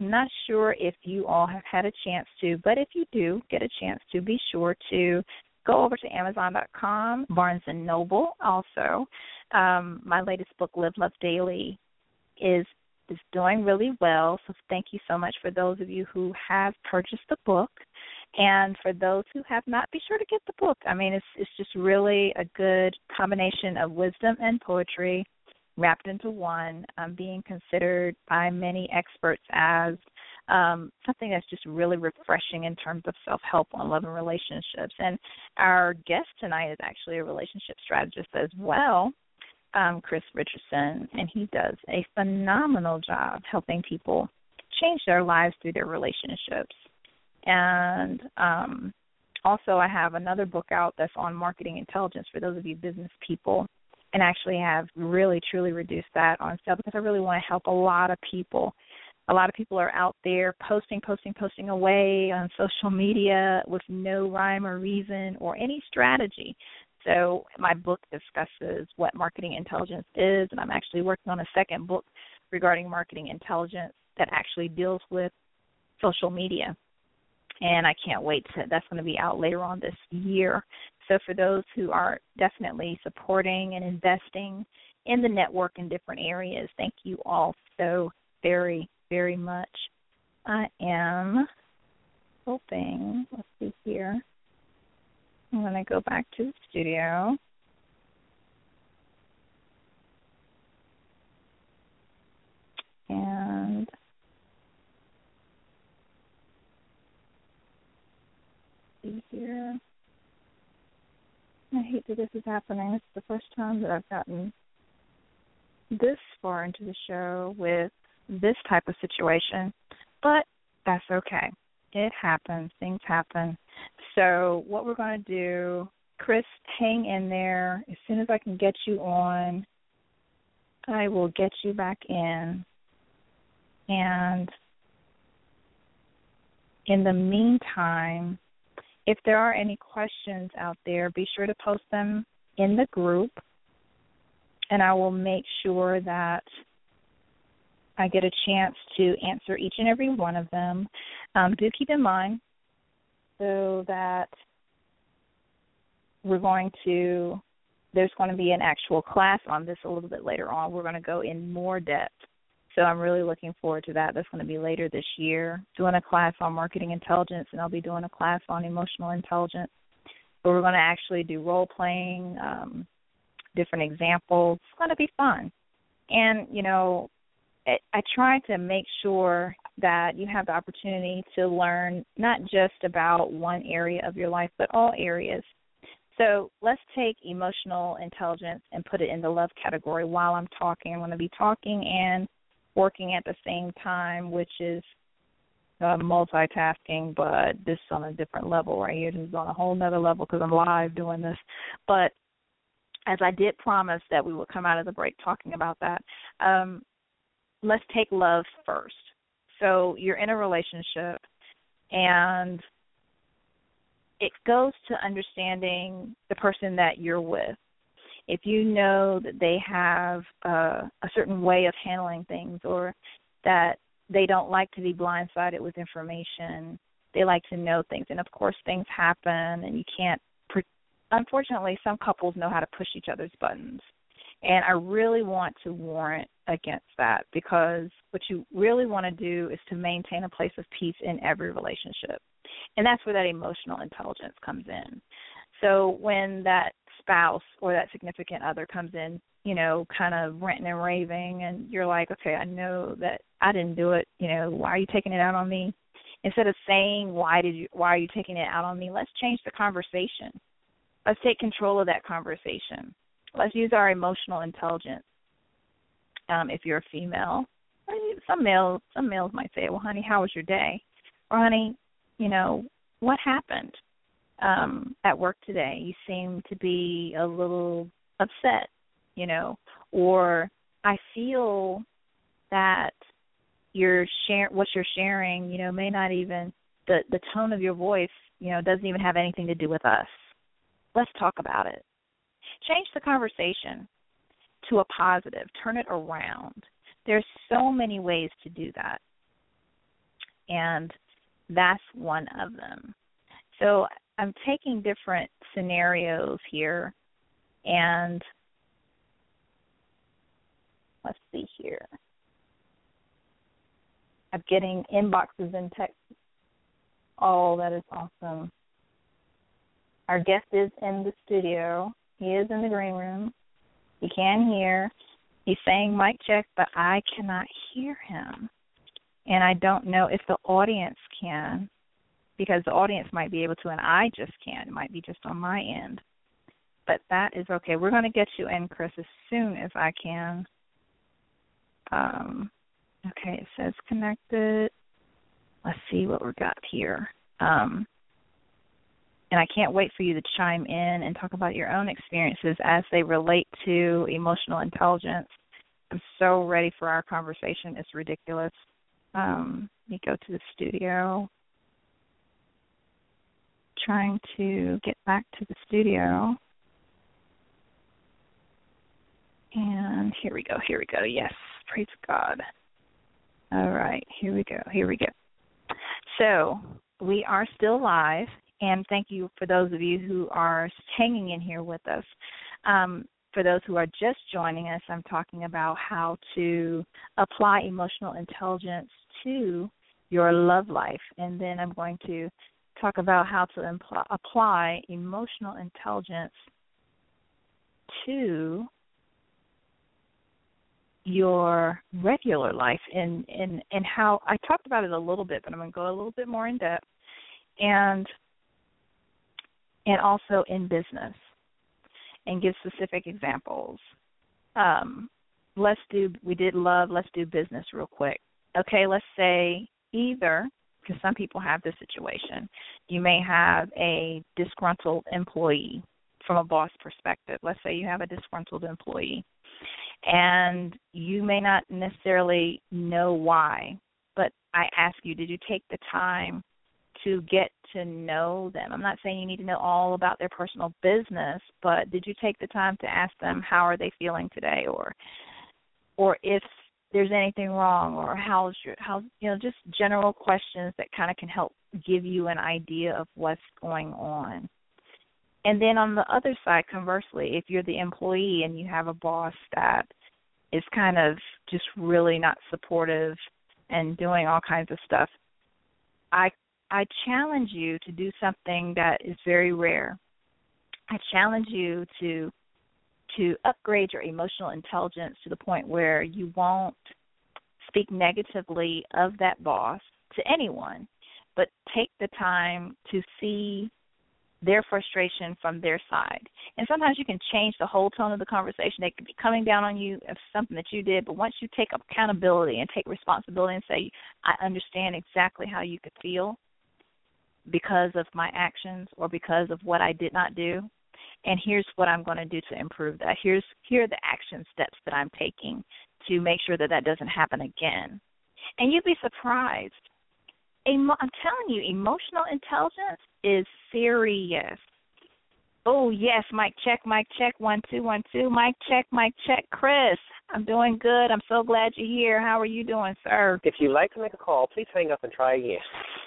I'm not sure if you all have had a chance to, but if you do get a chance to, be sure to go over to Amazon dot com, Barnes and Noble also. Um, my latest book, Live, Love, Daily, is is doing really well, so thank you so much for those of you who have purchased the book. And for those who have not, be sure to get the book. I mean, it's it's just really a good combination of wisdom and poetry wrapped into one, um, being considered by many experts as um, something that's just really refreshing in terms of self-help on love and relationships. And our guest tonight is actually a relationship strategist as well, um, Chris Richardson, and he does a phenomenal job helping people change their lives through their relationships. And um, also I have another book out that's on marketing intelligence for those of you business people, and actually have really, truly reduced that on sale because I really want to help a lot of people. A lot of people are out there posting, posting, posting away on social media with no rhyme or reason or any strategy. So my book discusses what marketing intelligence is, and I'm actually working on a second book regarding marketing intelligence that actually deals with social media. And I can't wait to, that's going to be out later on this year. So for those who are definitely supporting and investing in the network in different areas, thank you all so very, very much. I am hoping, let's see here, I'm going to go back to the studio. And see here. I hate that this is happening. It's the first time that I've gotten this far into the show with this type of situation, but that's okay. It happens. Things happen. So what we're going to do, Chris, hang in there. As soon as I can get you on, I will get you back in. And in the meantime, if there are any questions out there, be sure to post them in the group, and I will make sure that I get a chance to answer each and every one of them. Um, do keep in mind, so that we're going to, there's going to be an actual class on this a little bit later on. We're going to go in more depth. So I'm really looking forward to that. That's going to be later this year, doing a class on marketing intelligence, and I'll be doing a class on emotional intelligence. So we're going to actually do role-playing, um, different examples. It's going to be fun. And, you know, I, I try to make sure that you have the opportunity to learn not just about one area of your life, but all areas. So let's take emotional intelligence and put it in the love category while I'm talking. I'm going to be talking and working at the same time, which is uh, multitasking, but this is on a different level right here. This is on a whole nother level because I'm live doing this. But as I did promise that we would come out of the break talking about that, um, let's take love first. So you're in a relationship, and it goes to understanding the person that you're with. If you know that they have uh, a certain way of handling things, or that they don't like to be blindsided with information, they like to know things. And, of course, things happen, and you can't pre- – unfortunately, some couples know how to push each other's buttons. And I really want to warrant against that, because what you really want to do is to maintain a place of peace in every relationship. And that's where that emotional intelligence comes in. So when that spouse or that significant other comes in, you know, kind of ranting and raving, and you're like, okay, I know that I didn't do it. You know, why are you taking it out on me? Instead of saying, why did you, why are you taking it out on me? Let's change the conversation. Let's take control of that conversation. Let's use our emotional intelligence. Um, if you're a female, some males, some males might say, well, honey, how was your day? Or, honey, you know, what happened um, at work today? You seem to be a little upset, you know, or I feel that you're share, what you're sharing, you know, may not even, the, the tone of your voice, you know, doesn't even have anything to do with us. Let's talk about it. Change the conversation to a positive. Turn it around. There's so many ways to do that. and that's one of them. So I'm taking different scenarios here, and let's see here. I'm getting inboxes and texts. Oh, that is awesome. Our guest is in the studio. He is in the green room. He can hear. He's saying mic check, but I cannot hear him. And I don't know if the audience can, because the audience might be able to and I just can't. It might be just on my end. But that is okay. We're going to get you in, Chris, as soon as I can. Um, okay, it says connected. Let's see what we got here. Um, and I can't wait for you to chime in and talk about your own experiences as they relate to emotional intelligence. I'm so ready for our conversation. It's ridiculous. Um, let me go to the studio. Trying to get back to the studio. And here we go, here we go. Yes, praise God. All right, here we go, here we go. So we are still live, and thank you for those of you who are hanging in here with us. Um, for those who are just joining us, I'm talking about how to apply emotional intelligence to your love life, and then I'm going to talk about how to impl- apply emotional intelligence to your regular life, and, and, and how I talked about it a little bit, but I'm going to go a little bit more in depth, and and also in business, and give specific examples. Um, let's do, we did love, let's do business real quick. Okay, let's say either, because some people have this situation, you may have a disgruntled employee from a boss perspective. Let's say you have a disgruntled employee, and you may not necessarily know why, but I ask you, did you take the time to get to know them? I'm not saying you need to know all about their personal business, but did you take the time to ask them how are they feeling today, or or if there's anything wrong, or how's your, how, you know, just general questions that kind of can help give you an idea of what's going on. And then on the other side, conversely, if you're the employee and you have a boss that is kind of just really not supportive and doing all kinds of stuff, I I challenge you to do something that is very rare. I challenge you to to upgrade your emotional intelligence to the point where you won't speak negatively of that boss to anyone, but take the time to see their frustration from their side. And sometimes you can change the whole tone of the conversation. They could be coming down on you of something that you did, but once you take accountability and take responsibility and say, I understand exactly how you could feel because of my actions or because of what I did not do, and here's what I'm going to do to improve that. Here's here are the action steps that I'm taking to make sure that that doesn't happen again. And you'd be surprised. Emo- I'm telling you, emotional intelligence is serious. Oh, yes, mic check, mic check, one, two, one, two, mic check, mic check. Chris, I'm doing good. I'm so glad you're here. How are you doing, sir? If you'd like to make a call, please hang up and try again.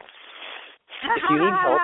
If you need help.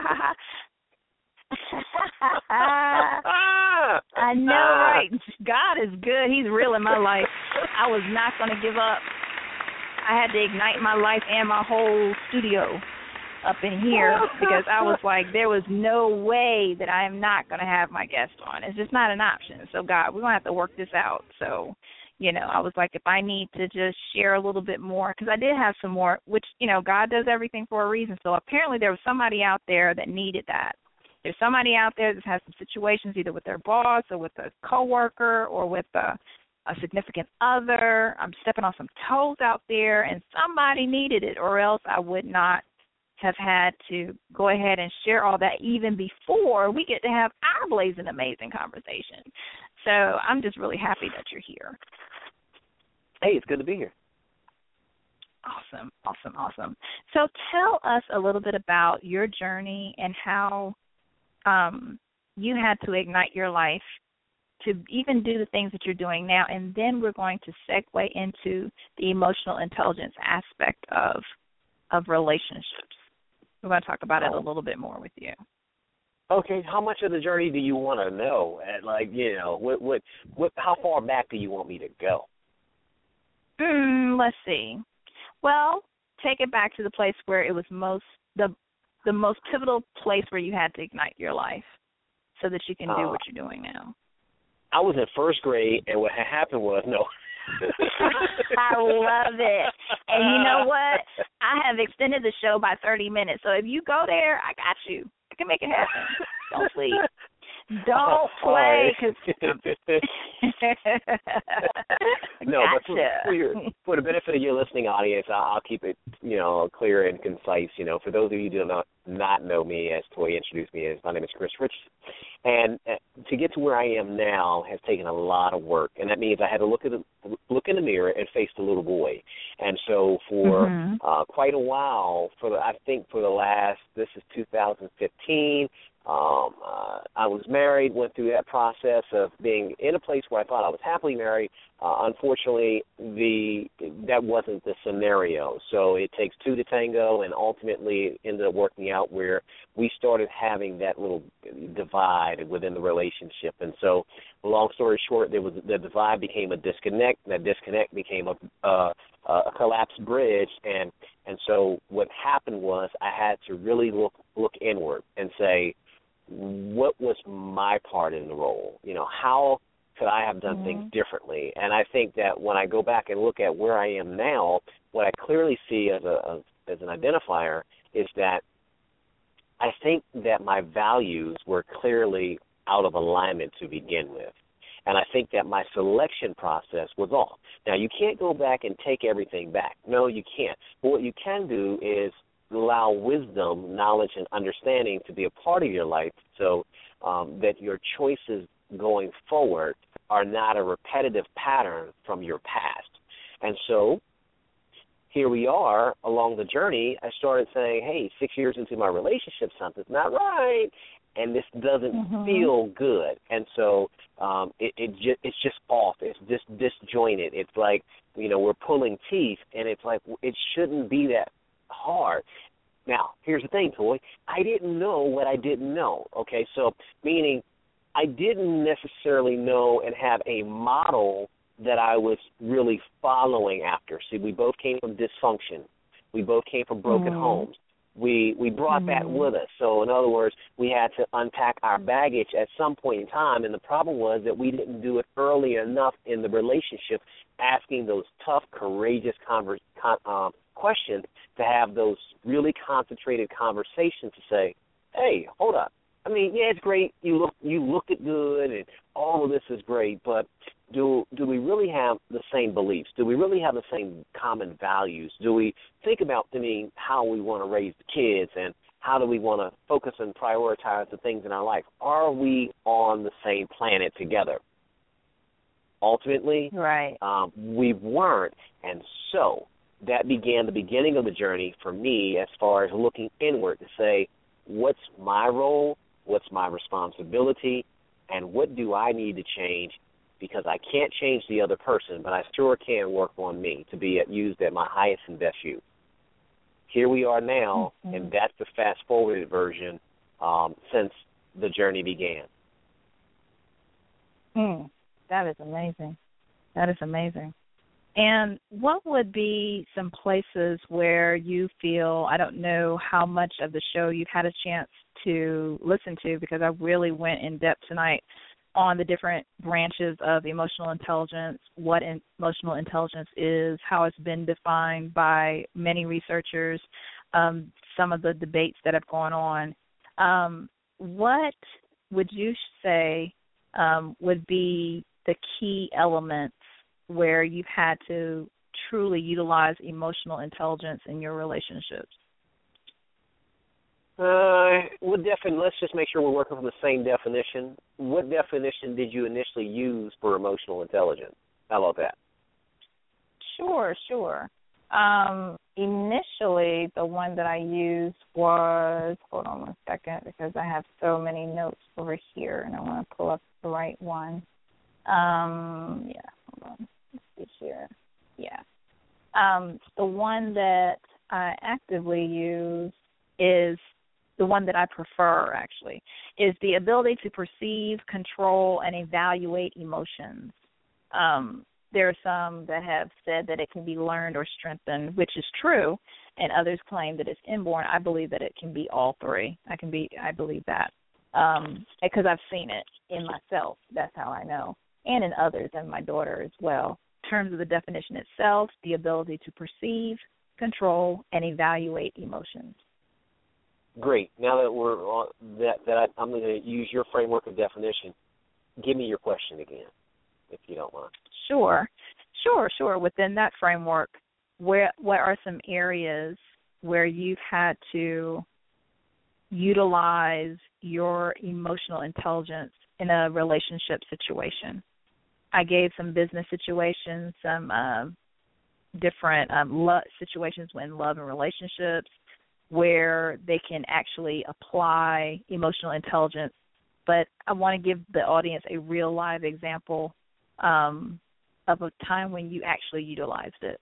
I know, right? God is good. He's real in my life. I was not going to give up. I had to ignite my life and my whole studio up in here because I was like, there was no way that I am not going to have my guest on. It's just not an option. So, God, we're going to have to work this out. So, you know, I was like, if I need to just share a little bit more, because I did have some more, which, you know, God does everything for a reason. So apparently there was somebody out there that needed that. There's somebody out there that has some situations either with their boss or with a coworker or with a, a significant other. I'm stepping on some toes out there, and somebody needed it, or else I would not have had to go ahead and share all that even before we get to have our blazing amazing conversation. So I'm just really happy that you're here. Hey, it's good to be here. Awesome, awesome, awesome. So tell us a little bit about your journey and how um, you had to ignite your life to even do the things that you're doing now, and then we're going to segue into the emotional intelligence aspect of of relationships. We're going to talk about it Oh. a little bit more with you. Okay, how much of the journey do you want to know? And like, you know, what, what, what, how far back do you want me to go? Mm, let's see. Well, take it back to the place where it was most the the most pivotal place where you had to ignite your life, so that you can do Uh, what you're doing now. I was in first grade, and what had happened was no. I love it. And you know what? I have extended the show by thirty minutes. So if you go there, I got you. I can make it happen. Don't sleep. Don't play. Cause no, gotcha. but for, for, your, for the benefit of your listening audience, I'll, I'll keep it, you know, clear and concise. You know, for those of you who do not not know me, as Toy introduced me as, my name is Chris Richardson, and uh, to get to where I am now has taken a lot of work, and that means I had to look at the, look in the mirror and face the little boy. And so for mm-hmm. uh, quite a while, for the, I think for the last, this is two thousand fifteen. Um, uh, I was married, went through that process of being in a place where I thought I was happily married. Uh, unfortunately, the that wasn't the scenario. So it takes two to tango, and ultimately it ended up working out where we started having that little divide within the relationship. And so, long story short, there was the divide became a disconnect. That disconnect became a uh, a collapsed bridge, and and so what happened was I had to really look look inward and say, what was my part in the role? You know, how could I have done mm-hmm. things differently? And I think that when I go back and look at where I am now, what I clearly see as a as an identifier is that I think that my values were clearly out of alignment to begin with. And I think that my selection process was off. Now, you can't go back and take everything back. No, you can't. But what you can do is allow wisdom, knowledge, and understanding to be a part of your life so um, that your choices going forward are not a repetitive pattern from your past. And so here we are along the journey. I started saying, hey, six years into my relationship, something's not right, and this doesn't mm-hmm. feel good. And so um, it, it ju- it's just off. It's just disjointed. It's like, you know, we're pulling teeth, and it's like it shouldn't be that hard. Now, here's the thing, Toy. I didn't know what I didn't know, okay? So meaning I didn't necessarily know and have a model that I was really following after. See, we both came from dysfunction. We both came from broken mm. homes. We we brought mm. that with us. So, in other words, we had to unpack our baggage at some point in time, and the problem was that we didn't do it early enough in the relationship, asking those tough, courageous conver- con- um, questions to have those really concentrated conversations to say, hey, hold up. I mean, yeah, it's great. You look, you looked it good, and all of this is great. But do do we really have the same beliefs? Do we really have the same common values? Do we think about, I mean, how we want to raise the kids, and how do we want to focus and prioritize the things in our life? Are we on the same planet together? Ultimately, right? Um, we weren't, and so that began the beginning of the journey for me as far as looking inward to say, what's my role, what's my responsibility, and what do I need to change? Because I can't change the other person, but I sure can work on me to be at, used at my highest and best use. Here we are now, mm-hmm. and that's the fast-forwarded version um, since the journey began. Mm, that is amazing. That is amazing. And what would be some places where you feel, I don't know how much of the show you've had a chance to listen to, because I really went in depth tonight on the different branches of emotional intelligence, what in, emotional intelligence is, how it's been defined by many researchers, um, some of the debates that have gone on. Um, what would you say um, would be the key elements where you've had to truly utilize emotional intelligence in your relationships? Uh, what defin- let's just make sure we're working from the same definition. What definition did you initially use for emotional intelligence? How about that? Sure, sure. Um, initially, the one that I used was, hold on one second, because I have so many notes over here, and I want to pull up the right one. Um, yeah, hold on. Let's see here. Yeah. Um, the one that I actively use is the one that I prefer, actually, is the ability to perceive, control, and evaluate emotions. Um, there are some that have said that it can be learned or strengthened, which is true, and others claim that it's inborn. I believe that it can be all three. I can be, I believe that um, because I've seen it in myself. That's how I know, and in others, and my daughter as well. In terms of the definition itself, the ability to perceive, control, and evaluate emotions. Great. Now that we're on that, that I, I'm going to use your framework of definition. Give me your question again, if you don't mind. Sure, sure, sure. Within that framework, where what are some areas where you've had to utilize your emotional intelligence in a relationship situation? I gave some business situations, some uh, different um, lo- situations in love and relationships where they can actually apply emotional intelligence. But I want to give the audience a real live example um, of a time when you actually utilized it.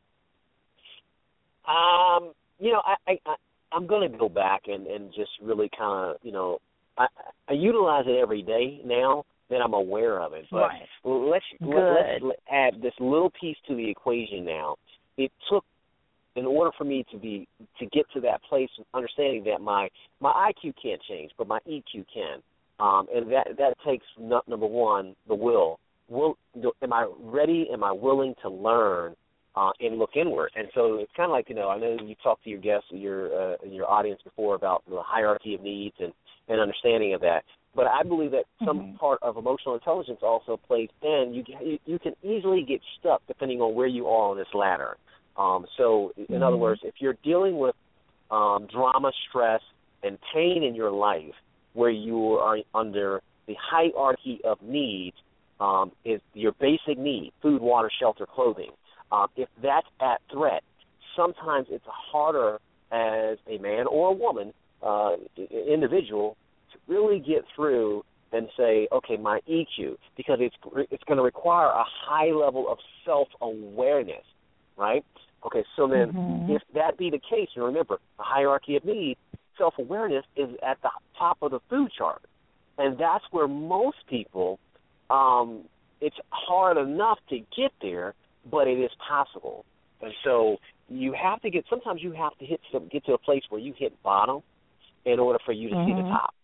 Um, you know, I, I, I'm going to go back and, and just really kind of, you know, I, I utilize it every day now that I'm aware of it. But right. let's, Good. let's add this little piece to the equation now. It took, in order for me to be to get to that place of understanding that my, my I Q can't change, but my E Q can. Um, and that, that takes, number one, the will. Will am I ready? Am I willing to learn uh, and look inward? And so it's kind of like, you know, I know you talked to your guests, your uh, your audience before about the hierarchy of needs and, and understanding of that. But I believe that some mm-hmm. part of emotional intelligence also plays in. You you can easily get stuck depending on where you are on this ladder. Um, so, in mm-hmm. other words, if you're dealing with um, drama, stress, and pain in your life, where you are under the hierarchy of needs, um, is your basic need, food, water, shelter, clothing. Um, if that's at threat, sometimes it's harder as a man or a woman, uh, individual, to really get through and say, okay, my E Q, because it's it's going to require a high level of self-awareness, right? Okay, so then mm-hmm. if that be the case, and remember, the hierarchy of needs, self-awareness is at the top of the food chart. And that's where most people, um, it's hard enough to get there, but it is possible. And so you have to get, sometimes you have to hit some, get to a place where you hit bottom in order for you to mm-hmm. see the top.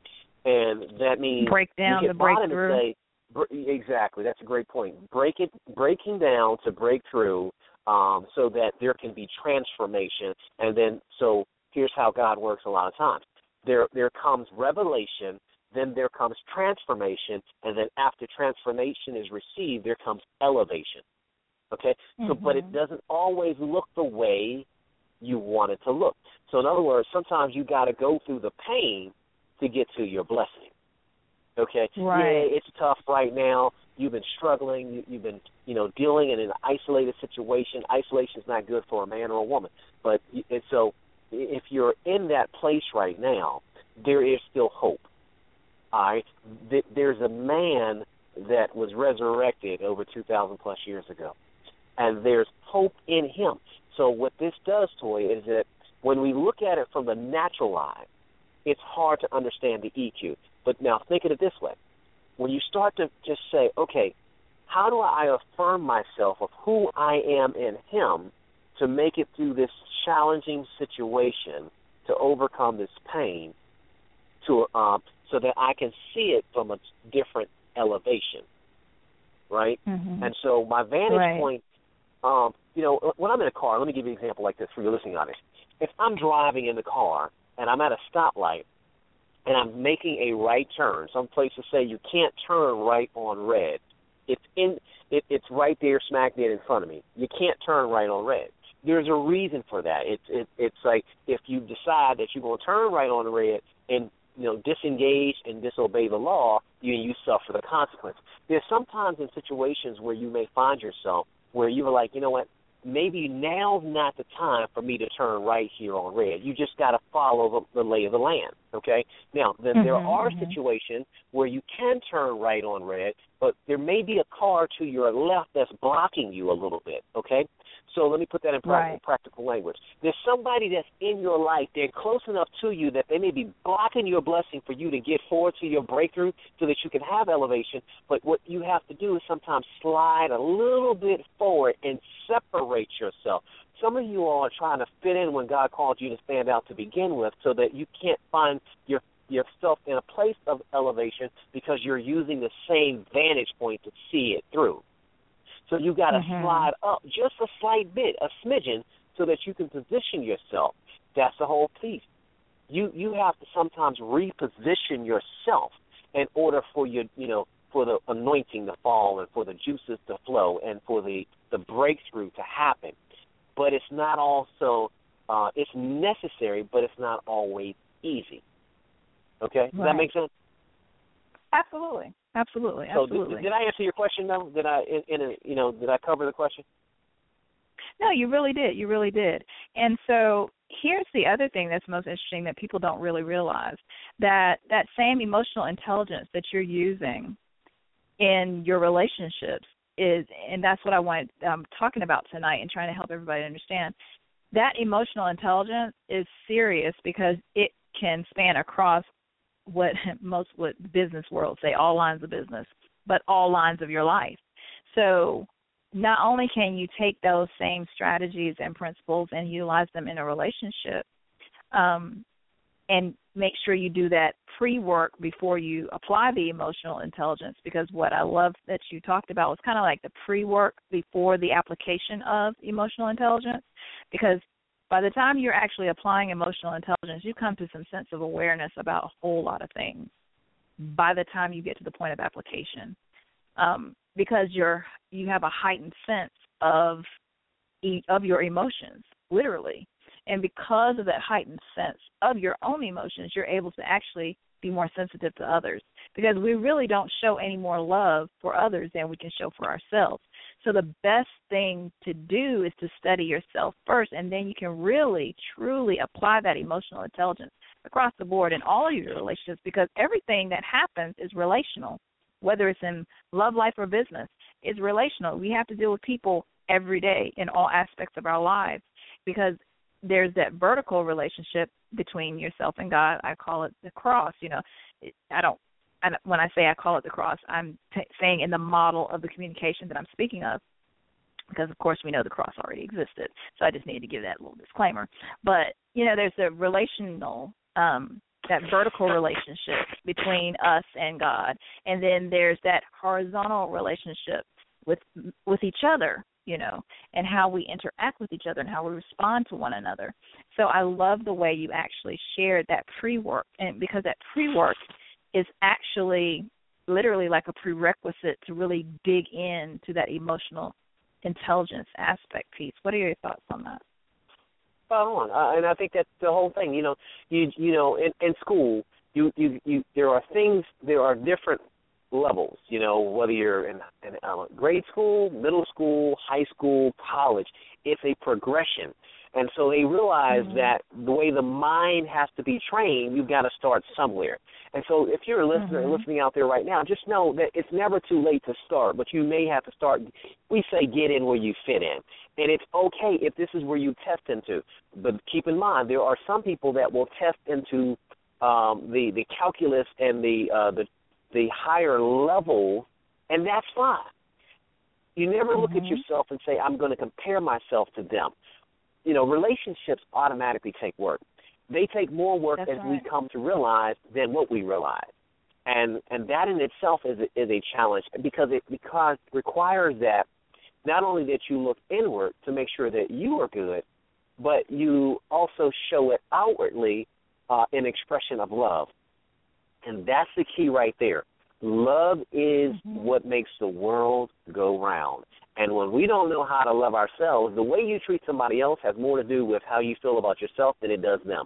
And that means break down you hit the bottom breakthrough. and say, exactly, that's a great point. Break it, breaking down to break through um, so that there can be transformation. And then, so here's how God works a lot of times. There, there comes revelation, then there comes transformation, and then after transformation is received, there comes elevation. Okay? Mm-hmm. So, but it doesn't always look the way you want it to look. So, in other words, sometimes you got to go through the pain to get to your blessing. Okay? Right. Yeah, it's tough right now. You've been struggling. You, you've been, you know, dealing in an isolated situation. Isolation is not good for a man or a woman. But and so, if you're in that place right now, there is still hope. All right? There's a man that was resurrected over two thousand plus years ago, and there's hope in him. So what this does, Toy, is that when we look at it from the natural eye, it's hard to understand the E Q. But now think of it this way. When you start to just say, okay, how do I affirm myself of who I am in him to make it through this challenging situation, to overcome this pain, to um, so that I can see it from a different elevation, right? Mm-hmm. And so my vantage right. point, um, you know, when I'm in a car, let me give you an example like this for your listening audience. If I'm driving in the car and I'm at a stoplight and I'm making a right turn, some places say you can't turn right on red. It's in it, it's right there, smack dead in front of me. You can't turn right on red. There's a reason for that. It's it, it's like if you decide that you're going to turn right on red and you know disengage and disobey the law, you you suffer the consequence. There's sometimes in situations where you may find yourself where you're like, you know what, maybe now's not the time for me to turn right here on red. You just got to follow the, the lay of the land, okay? Now, then mm-hmm, there are mm-hmm. situations where you can turn right on red, but there may be a car to your left that's blocking you a little bit, okay? So let me put that in practical, Right. practical language. There's somebody that's in your life, they're close enough to you that they may be blocking your blessing for you to get forward to your breakthrough so that you can have elevation, but what you have to do is sometimes slide a little bit forward and separate yourself. Some of you all are trying to fit in when God called you to stand out to begin with so that you can't find your yourself in a place of elevation because you're using the same vantage point to see it through. So you've got to Mm-hmm. slide up just a slight bit, a smidgen, so that you can position yourself. That's the whole piece. You you have to sometimes reposition yourself in order for your you know for the anointing to fall and for the juices to flow and for the, the breakthrough to happen. But it's not also uh, it's necessary, but it's not always easy. Okay, does Right. that make sense? Absolutely, absolutely, So absolutely. did, did I answer your question though? Did I in, in a, you know did I cover the question? No, you really did. You really did. And so here's the other thing that's most interesting that people don't really realize, that that same emotional intelligence that you're using in your relationships is, and that's what I wanted um, talking about tonight and trying to help everybody understand, that emotional intelligence is serious because it can span across what most what business world say, all lines of business, but all lines of your life. So not only can you take those same strategies and principles and utilize them in a relationship, um, and make sure you do that pre-work before you apply the emotional intelligence, because what I love that you talked about was kind of like the pre-work before the application of emotional intelligence, because by the time you're actually applying emotional intelligence, you come to some sense of awareness about a whole lot of things by the time you get to the point of application, um, because you're you have a heightened sense of of your emotions, literally. And because of that heightened sense of your own emotions, you're able to actually be more sensitive to others, because we really don't show any more love for others than we can show for ourselves. So the best thing to do is to study yourself first, and then you can really, truly apply that emotional intelligence across the board in all of your relationships, because everything that happens is relational, whether it's in love, life, or business. It's relational. We have to deal with people every day in all aspects of our lives, because there's that vertical relationship between yourself and God. I call it the cross. You know, I don't, I don't when I say I call it the cross, I'm t- saying in the model of the communication that I'm speaking of, because, of course, we know the cross already existed. So I just need to give that little disclaimer. But, you know, there's a relational, um, that vertical relationship between us and God. And then there's that horizontal relationship with with each other, you know, and how we interact with each other and how we respond to one another. So I love the way you actually shared that pre-work, and because that pre-work is actually literally like a prerequisite to really dig into that emotional intelligence aspect piece. What are your thoughts on that? Spot on, uh, and I think that's the whole thing. You know, you you know, in, in school, you, you you there are things, there are different levels. You know, whether you're in, in uh, grade school, middle school, high school, college, it's a progression. And so they realize mm-hmm. that the way the mind has to be trained, you've got to start somewhere. And so if you're a listener mm-hmm. listening out there right now, just know that it's never too late to start, but you may have to start, we say get in where you fit in. And it's okay if this is where you test into. But keep in mind, there are some people that will test into um, the, the calculus and the, uh, the, the higher level, and that's fine. You never mm-hmm. look at yourself and say, I'm going to compare myself to them. You know, relationships automatically take work. They take more work That's as right. we come to realize than what we realize. And and that in itself is a, is a challenge, because it because it requires that not only that you look inward to make sure that you are good, but you also show it outwardly uh, in expression of love. And that's the key right there. Love is mm-hmm. what makes the world go round. And when we don't know how to love ourselves, the way you treat somebody else has more to do with how you feel about yourself than it does them.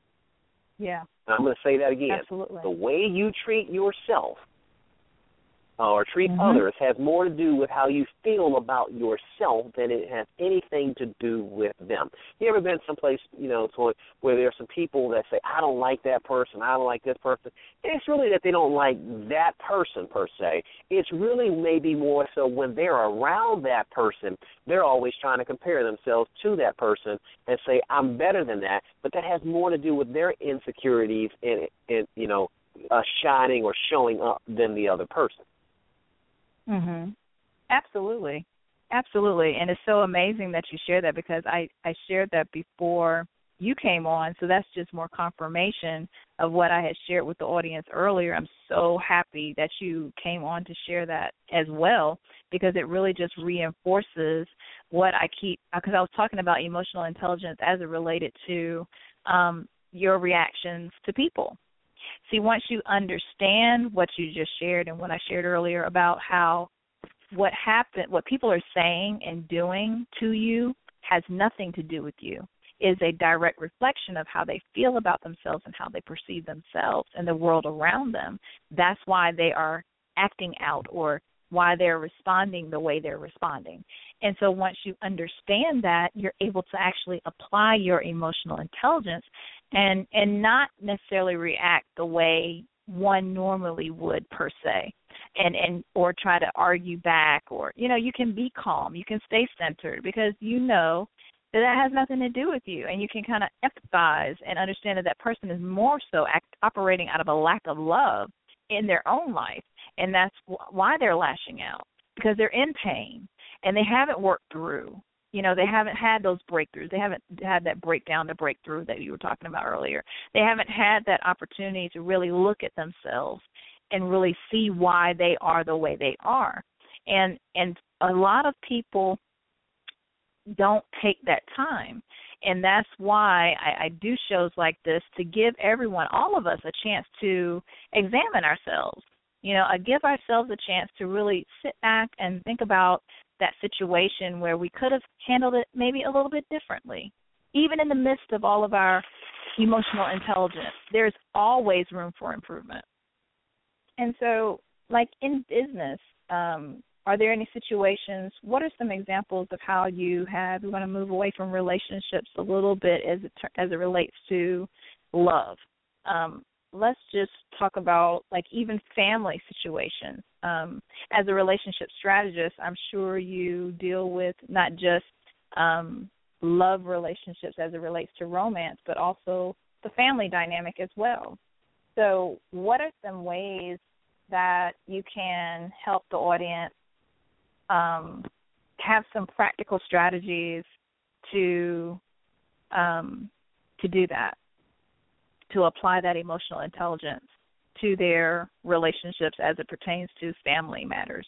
Yeah. And I'm going to say that again. Absolutely. The way you treat yourself uh, or treat mm-hmm. others has more to do with how you feel about yourself than it has anything to do with them. You ever been someplace, you know, where there are some people that say, I don't like that person, I don't like this person? And it's really that they don't like that person per se. It's really maybe more so when they're around that person, they're always trying to compare themselves to that person and say, I'm better than that. But that has more to do with their insecurities and, and you know, uh, shining or showing up than the other person. Mhm. Absolutely. Absolutely. And it's so amazing that you share that, because I, I shared that before you came on, so that's just more confirmation of what I had shared with the audience earlier. I'm so happy that you came on to share that as well, because it really just reinforces what I keep, because I was talking about emotional intelligence as it related to um, your reactions to people. See, once you understand what you just shared and what I shared earlier about how what happened, what people are saying and doing to you has nothing to do with you, is a direct reflection of how they feel about themselves and how they perceive themselves and the world around them. That's why they are acting out or why they're responding the way they're responding. And so once you understand that, you're able to actually apply your emotional intelligence and and not necessarily react the way one normally would per se, and, and or try to argue back, or, you know, you can be calm, you can stay centered, because you know that that has nothing to do with you, and you can kind of empathize and understand that that person is more so act, operating out of a lack of love in their own life, and that's why they're lashing out, because they're in pain, and they haven't worked through. You know, they haven't had those breakthroughs. They haven't had that breakdown to breakthrough that you were talking about earlier. They haven't had that opportunity to really look at themselves and really see why they are the way they are. And and a lot of people don't take that time. And that's why I, I do shows like this, to give everyone, all of us, a chance to examine ourselves. You know, I give ourselves a chance to really sit back and think about that situation where we could have handled it maybe a little bit differently. Even in the midst of all of our emotional intelligence, there's always room for improvement. And so, like in business, um, are there any situations, what are some examples of how you have, we want to move away from relationships a little bit as it, as it relates to love. Um, let's just talk about, like, even family situations. Um, as a relationship strategist, I'm sure you deal with not just um, love relationships as it relates to romance, but also the family dynamic as well. So what are some ways that you can help the audience um, have some practical strategies to um, to do that, to apply that emotional intelligence to their relationships as it pertains to family matters?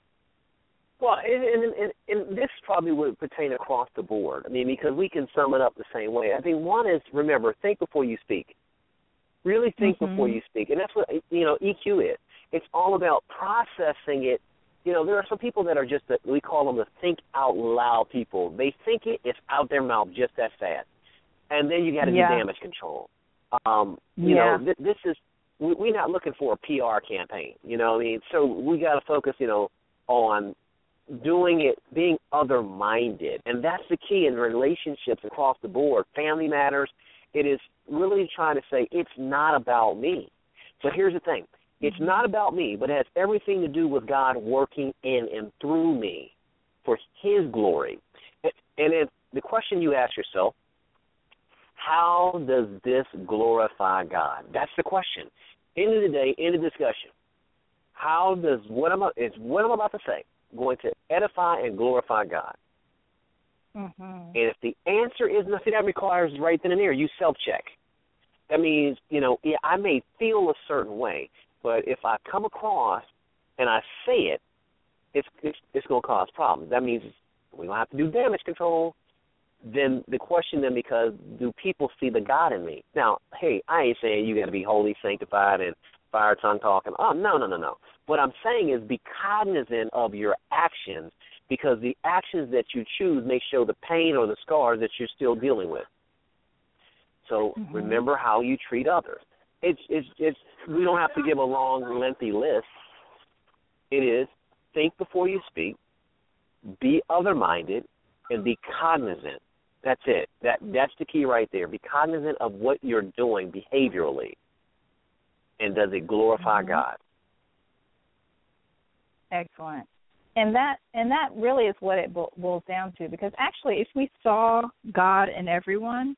Well, and, and, and, and this probably would pertain across the board. I mean, because we can sum it up the same way. I think one is, remember, think before you speak. Really think mm-hmm. before you speak. And that's what, you know, E Q is. It's all about processing it. You know, there are some people that are just, the, we call them the think out loud people. They think it, it's out their mouth just that fast. And then you got to yeah. do damage control. Um, you yeah. know, th- this is, we, we're not looking for a P R campaign, you know what I mean? So we got to focus, you know, on doing it, being other-minded. And that's the key in relationships across the board. Family matters. It is really trying to say it's not about me. So here's the thing. It's mm-hmm. not about me, but it has everything to do with God working in and through me for his glory. And, and then the question you ask yourself, how does this glorify God? That's the question. End of the day, end of discussion. How does what I'm is what I'm about to say going to edify and glorify God? Mm-hmm. And if the answer is nothing, that requires right then and there, you self-check. That means, you know, yeah, I may feel a certain way, but if I come across and I say it, it's it's, it's going to cause problems. That means we don't have to do damage control. Then the question then becomes, do people see the God in me? Now, hey, I ain't saying you got to be holy, sanctified, and fire tongue talking. Oh, no, no, no, no. What I'm saying is be cognizant of your actions, because the actions that you choose may show the pain or the scars that you're still dealing with. So mm-hmm. remember how you treat others. It's, it's, it's, we don't have to give a long, lengthy list. It is think before you speak, be other-minded, and be cognizant. That's it. That That's the key right there. Be cognizant of what you're doing behaviorally, and does it glorify mm-hmm. God? Excellent. And that and that really is what it boils down to, because actually if we saw God in everyone,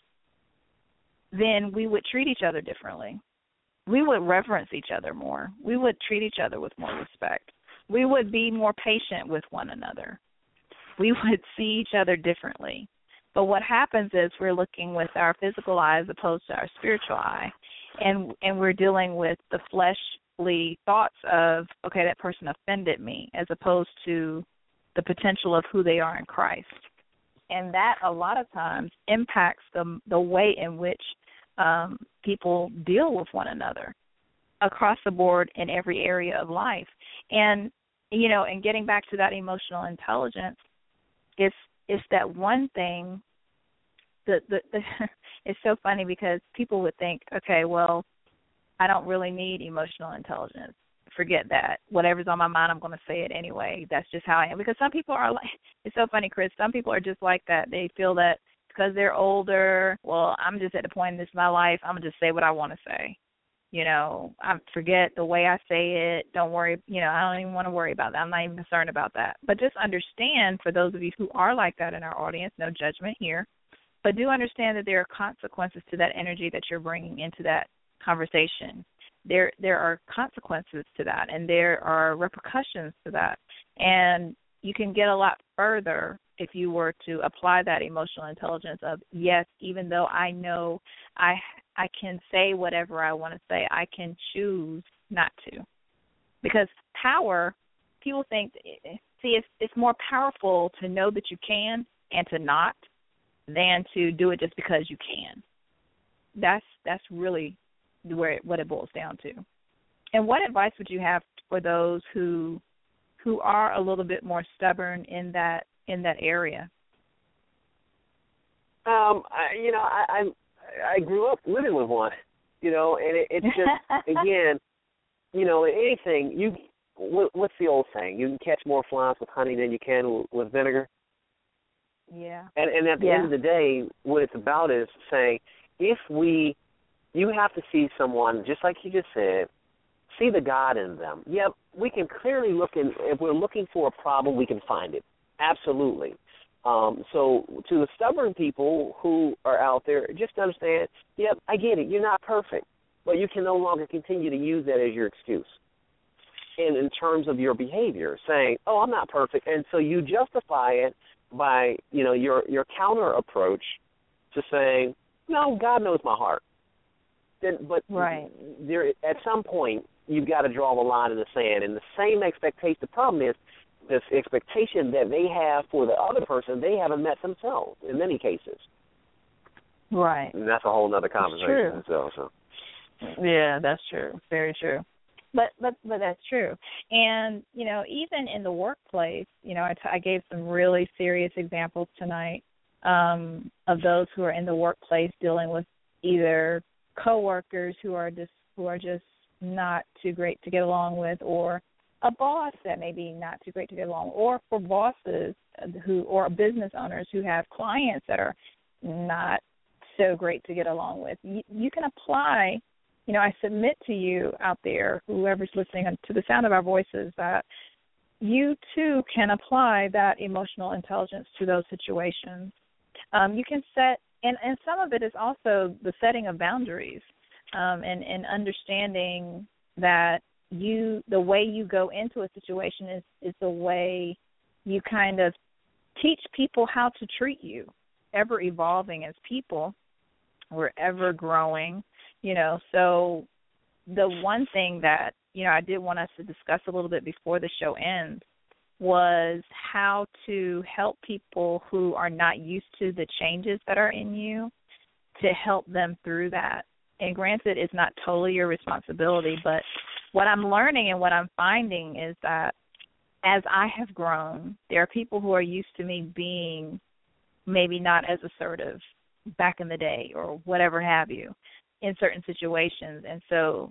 then we would treat each other differently. We would reverence each other more. We would treat each other with more respect. We would be more patient with one another. We would see each other differently. But what happens is we're looking with our physical eye as opposed to our spiritual eye, and and we're dealing with the fleshly thoughts of, okay, that person offended me, as opposed to the potential of who they are in Christ. And that a lot of times impacts the the way in which um, people deal with one another across the board in every area of life. And, you know, and getting back to that emotional intelligence, it's it's that one thing that the, the, it's so funny because people would think, okay, well, I don't really need emotional intelligence. Forget that. Whatever's on my mind, I'm going to say it anyway. That's just how I am. Because some people are like, it's so funny, Chris, some people are just like that. They feel that because they're older, well, I'm just at the point in this my life, I'm going to just say what I want to say. You know, I forget the way I say it. Don't worry. You know, I don't even want to worry about that. I'm not even concerned about that. But just understand, for those of you who are like that in our audience, no judgment here, but do understand that there are consequences to that energy that you're bringing into that conversation. There there are consequences to that, and there are repercussions to that. And you can get a lot further if you were to apply that emotional intelligence of, yes, even though I know I I can say whatever I want to say, I can choose not to. Because power, people think, see, it's, it's more powerful to know that you can and to not than to do it just because you can. That's that's really where it, what it boils down to. And what advice would you have for those who who are a little bit more stubborn in that in that area? Um, I, you know, I, I I grew up living with one, you know, and it, it's just again, you know, anything you. What, what's the old saying? You can catch more flies with honey than you can with vinegar. Yeah. And and at the yeah. end of the day, what it's about is saying, if we, you have to see someone, just like you just said, see the God in them. Yep, we can clearly look in, if we're looking for a problem, we can find it. Absolutely. Um, so to the stubborn people who are out there, just understand, yep, I get it, you're not perfect, but you can no longer continue to use that as your excuse. In, in terms of your behavior, saying, oh, I'm not perfect, and so you justify it by, you know, your your counter approach to saying, no, God knows my heart. Then, but right. there, at some point, you've got to draw the line in the sand, and the same expectation, the problem is, this expectation that they have for the other person, they haven't met themselves in many cases. Right. And that's a whole other conversation. So, so. Yeah, that's true. Very true. But but but that's true. And, you know, even in the workplace, you know, I, t- I gave some really serious examples tonight um, of those who are in the workplace dealing with either coworkers who are just who are just not too great to get along with, or a boss that may be not too great to get along with, or for bosses who or business owners who have clients that are not so great to get along with. You, you can apply. You know, I submit to you out there, whoever's listening to the sound of our voices, that you, too, can apply that emotional intelligence to those situations. Um, you can set, and, and some of it is also the setting of boundaries um, and, and understanding that you, the way you go into a situation is, is the way you kind of teach people how to treat you, ever evolving as people. We're ever growing. You know, so the one thing that, you know, I did want us to discuss a little bit before the show ends was how to help people who are not used to the changes that are in you, to help them through that. And granted, it's not totally your responsibility, but what I'm learning and what I'm finding is that as I have grown, there are people who are used to me being maybe not as assertive back in the day or whatever have you, in certain situations. And so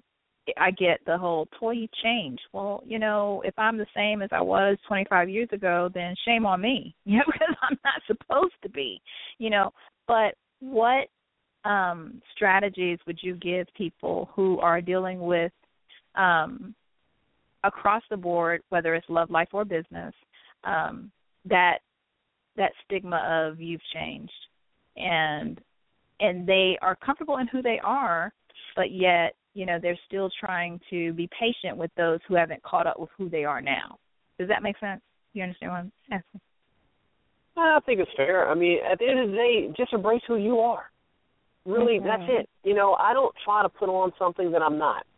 I get the whole employee change. Well, you know, if I'm the same as I was twenty-five years ago, then shame on me, you know, because I'm not supposed to be, you know. But what um, strategies would you give people who are dealing with um, across the board, whether it's love, life, or business, um, that that stigma of you've changed, and and they are comfortable in who they are, but yet, you know, they're still trying to be patient with those who haven't caught up with who they are now. Does that make sense? You understand what I'm asking? I think it's fair. I mean, at the end of the day, just embrace who you are. Really, mm-hmm. That's it. You know, I don't try to put on something that I'm not.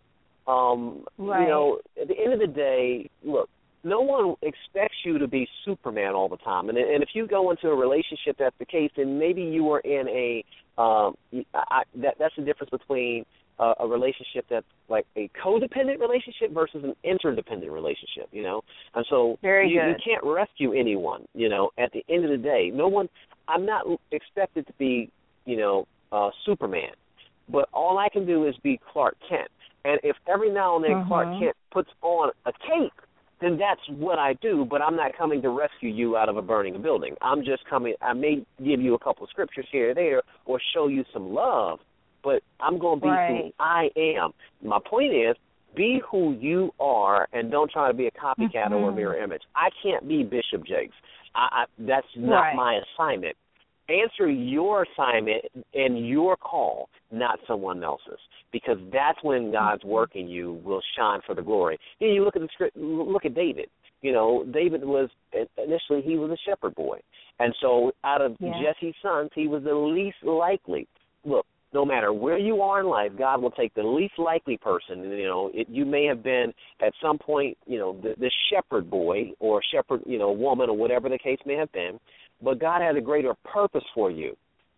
Um, right. You know, at the end of the day, look, no one expects you to be Superman all the time. And, and if you go into a relationship that's the case, then maybe you are in a um, I, that, that's the difference between uh, a relationship that's like a codependent relationship versus an interdependent relationship, you know. And so Very you, good. you can't rescue anyone, you know. At the end of the day, no one – I'm not expected to be, you know, uh, Superman. But all I can do is be Clark Kent. And if every now and then uh-huh. Clark Kent puts on a cape, then that's what I do, but I'm not coming to rescue you out of a burning building. I'm just coming – I may give you a couple of scriptures here or there or show you some love, but I'm going to be right. who I am. My point is, be who you are and don't try to be a copycat mm-hmm. or a mirror image. I can't be Bishop Jakes. I, I, that's not right. my assignment. Answer your assignment and your call, not someone else's, because that's when God's work in you will shine for the glory. You know, you look at the script, look at David. You know, David was initially he was a shepherd boy, and so out of yeah. Jesse's sons, he was the least likely. Look, no matter where you are in life, God will take the least likely person. You know, it, you may have been at some point, you know, the, the shepherd boy or shepherd, you know, woman or whatever the case may have been. But God had a greater purpose for you.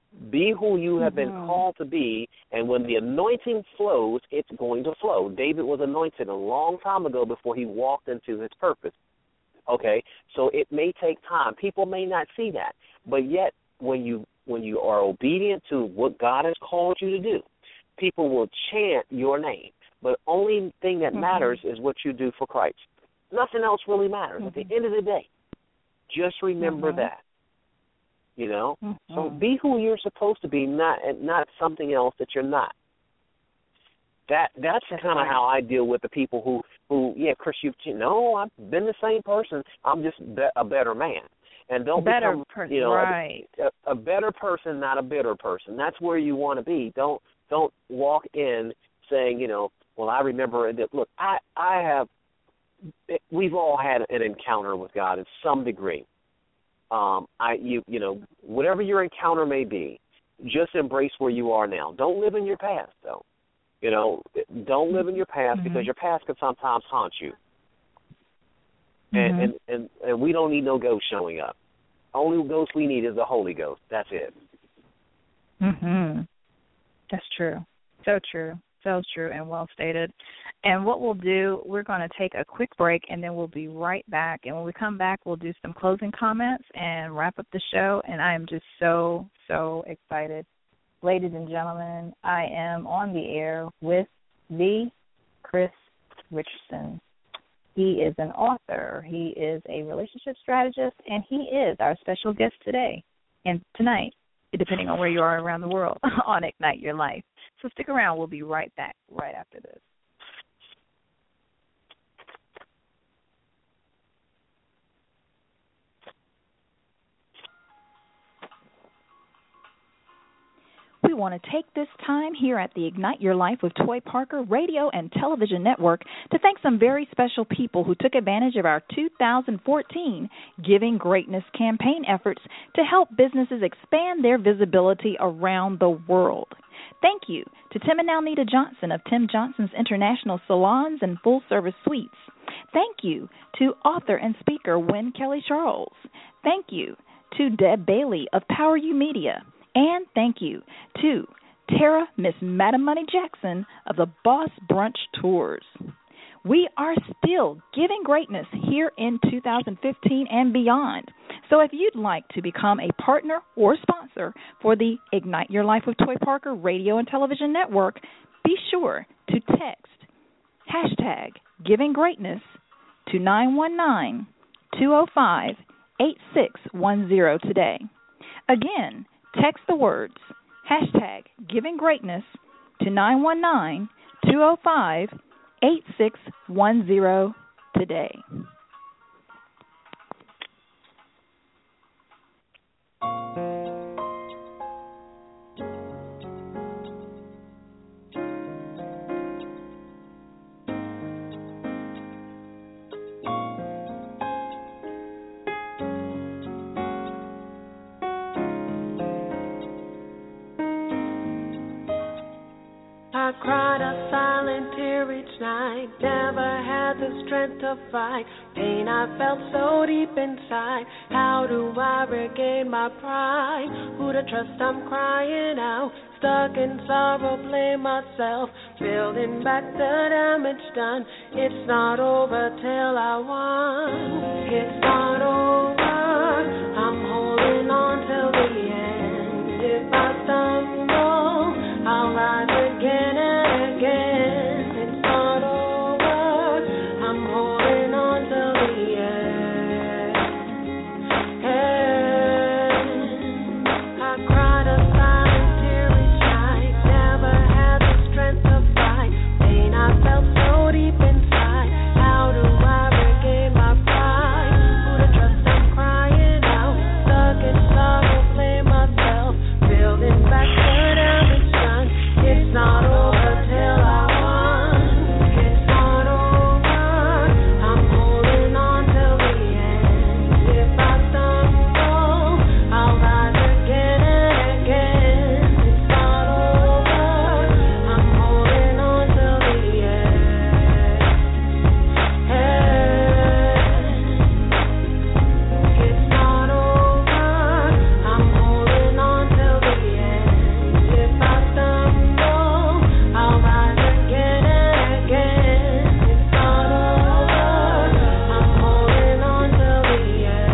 Be who you have been mm-hmm. called to be, and when the anointing flows, it's going to flow. David was anointed a long time ago before he walked into his purpose. Okay, so it may take time. People may not see that, but yet when you when you are obedient to what God has called you to do, people will chant your name. But only thing that mm-hmm. matters is what you do for Christ. Nothing else really matters. Mm-hmm. At the end of the day, just remember mm-hmm. that. You know, mm-hmm. so be who you're supposed to be, not not something else that you're not. That that's, that's kind of right. how I deal with the people who, who yeah, Chris, you've no, I've been the same person. I'm just be, a better man, and don't better become person, you know right. a, a better person, not a bitter person. That's where you want to be. Don't don't walk in saying, you know, well, I remember that. Look, I I have. We've all had an encounter with God in some degree. Um, I you you know whatever your encounter may be, just embrace where you are now. Don't live in your past, though. You know, don't live in your past mm-hmm. because your past can sometimes haunt you. Mm-hmm. And, and and and we don't need no ghost showing up. Only ghost we need is the Holy Ghost. That's it. Mhm. That's true. So true. So true and well stated. And what we'll do, we're going to take a quick break, and then we'll be right back. And when we come back, we'll do some closing comments and wrap up the show. And I am just so, so excited. Ladies and gentlemen, I am on the air with the Chris Richardson. He is an author. He is a relationship strategist, and he is our special guest today and tonight, depending on where you are around the world, on Ignite Your Life. So stick around. We'll be right back right after this. We want to take this time here at the Ignite Your Life with Toy Parker Radio and Television Network to thank some very special people who took advantage of our two thousand fourteen Giving Greatness campaign efforts to help businesses expand their visibility around the world. Thank you to Tim and Alnita Johnson of Tim Johnson's International Salons and Full Service Suites. Thank you to author and speaker Wynn Kelly Charles. Thank you to Deb Bailey of Power U Media. And thank you to Tara Miss Madam Money Jackson of the Boss Brunch Tours. We are still giving greatness here in two thousand fifteen and beyond. So if you'd like to become a partner or sponsor for the Ignite Your Life with Toy Parker Radio and Television Network, be sure to text hashtag Giving Greatness to nine one nine, two oh five, eight six one zero today. Again, text the words hashtag Giving Greatness to nine one nine, two oh five, eight six one zero today. I cried a silent tear each night, never had the strength to fight. Pain I felt so deep inside, how do I regain my pride? Who to trust, I'm crying out, stuck in sorrow, blame myself, building back the damage done. It's not over till I won, it's not over, I'm holding on till the end. If I stumble, I'll rise again and again. It's not over, I'm holding on till the end. And I cried a silent tear each night, never had the strength to fight. Pain I felt so deep inside, how do I regain my pride? Who to trust, I'm crying out, stuck in sorrow, blame myself, building back the damage done. It's not over till I won. It's not over, I'm holding on till the end. If I stumble, I'll rise again and again. It's not over, I'm holding on till the end. It's not over, I'm holding on till the end. If I stumble, I'll rise again and again. It's not over, I'm holding on till the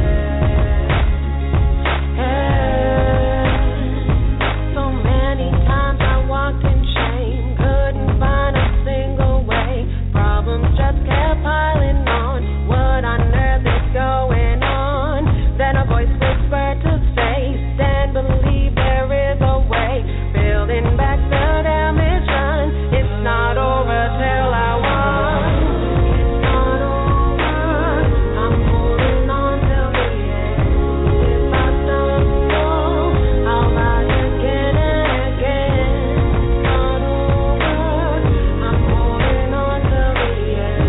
end. So many times I walked in shame, couldn't find a single way. Problems just kept piling on. What on earth is going on? Then a voice whispered to say, stand, believe there is a way. Building back the damage done. It's not over till I won. It's not over, I'm holding on till the end. If I stumble, I'll rise again and again. It's not over, I'm holding on till the end.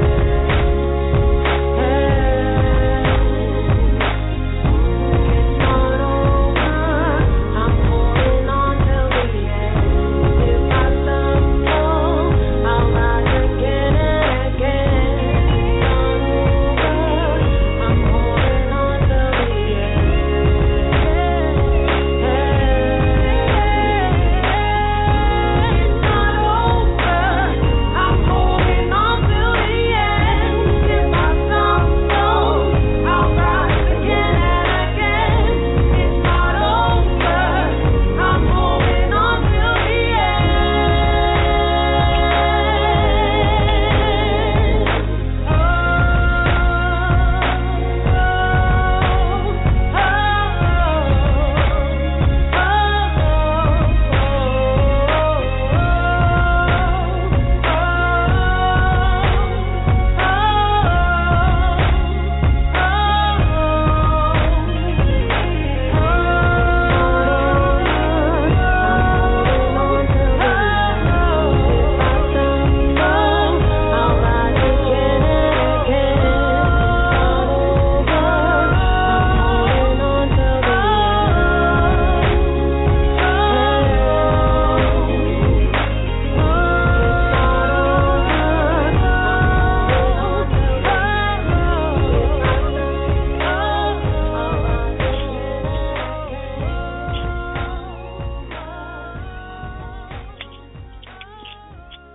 It's not over, I'm holding on till the end. If I stumble, I'll rise again and again. It's not over, I'm holding on till the end. It's not over, I'm holding on till the end. If I stumble, I'll rise again and again. It's not over, I'm holding on till the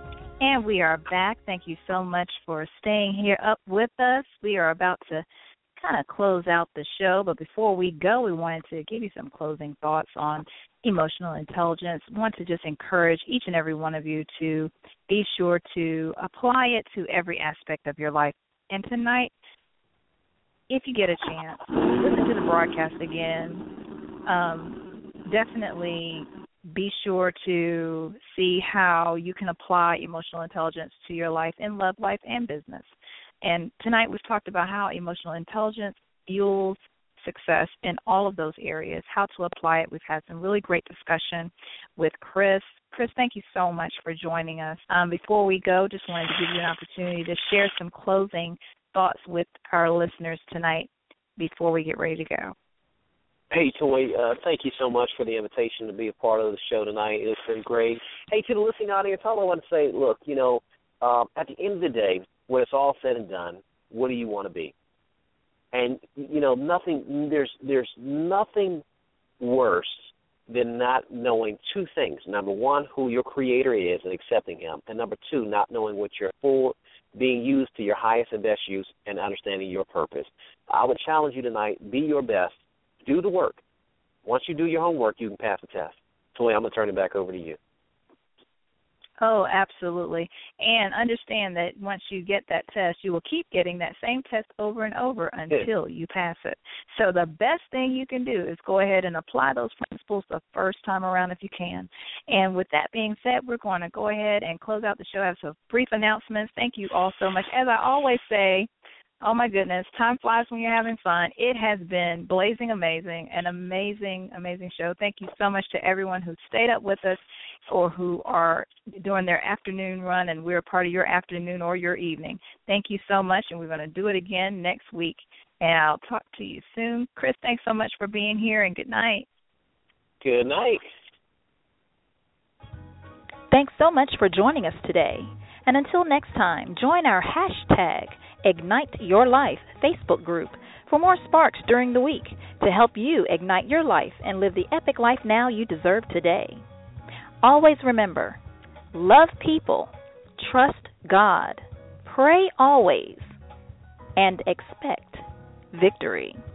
We are back. Thank you so much for staying here up with us. We are about to kind of close out the show. But before we go, we wanted to give you some closing thoughts on emotional intelligence. We want to just encourage each and every one of you to be sure to apply it to every aspect of your life. And tonight, if you get a chance, listen to the broadcast again. Um, definitely be sure to see how you can apply emotional intelligence to your life in love, life, and business. And tonight we've talked about how emotional intelligence fuels success in all of those areas, how to apply it. We've had some really great discussion with Chris. Chris, thank you so much for joining us. Um, before we go, just wanted to give you an opportunity to share some closing thoughts with our listeners tonight before we get ready to go. Hey, Toy, uh, thank you so much for the invitation to be a part of the show tonight. It's been great. Hey, to the listening audience, all I want to say, look, you know, uh, at the end of the day, when it's all said and done, what do you want to be? And, you know, nothing, there's there's nothing worse than not knowing two things. Number one, who your creator is and accepting him. And number two, not knowing what you're for, being used to your highest and best use and understanding your purpose. I would challenge you tonight, be your best, do the work. Once you do your homework, you can pass the test. Toy, I'm going to turn it back over to you. Oh, absolutely. And understand that once you get that test, you will keep getting that same test over and over until you pass it. So the best thing you can do is go ahead and apply those principles the first time around if you can. And with that being said, we're going to go ahead and close out the show. I have some brief announcements. Thank you all so much. As I always say, oh, my goodness, time flies when you're having fun. It has been blazing amazing, an amazing, amazing show. Thank you so much to everyone who stayed up with us or who are doing their afternoon run, and we're part of your afternoon or your evening. Thank you so much, and we're going to do it again next week. And I'll talk to you soon. Chris, thanks so much for being here, and good night. Good night. Thanks so much for joining us today. And until next time, join our hashtag Ignite Your Life Facebook group for more sparks during the week to help you ignite your life and live the epic life now you deserve today. Always remember, love people, trust God, pray always, and expect victory.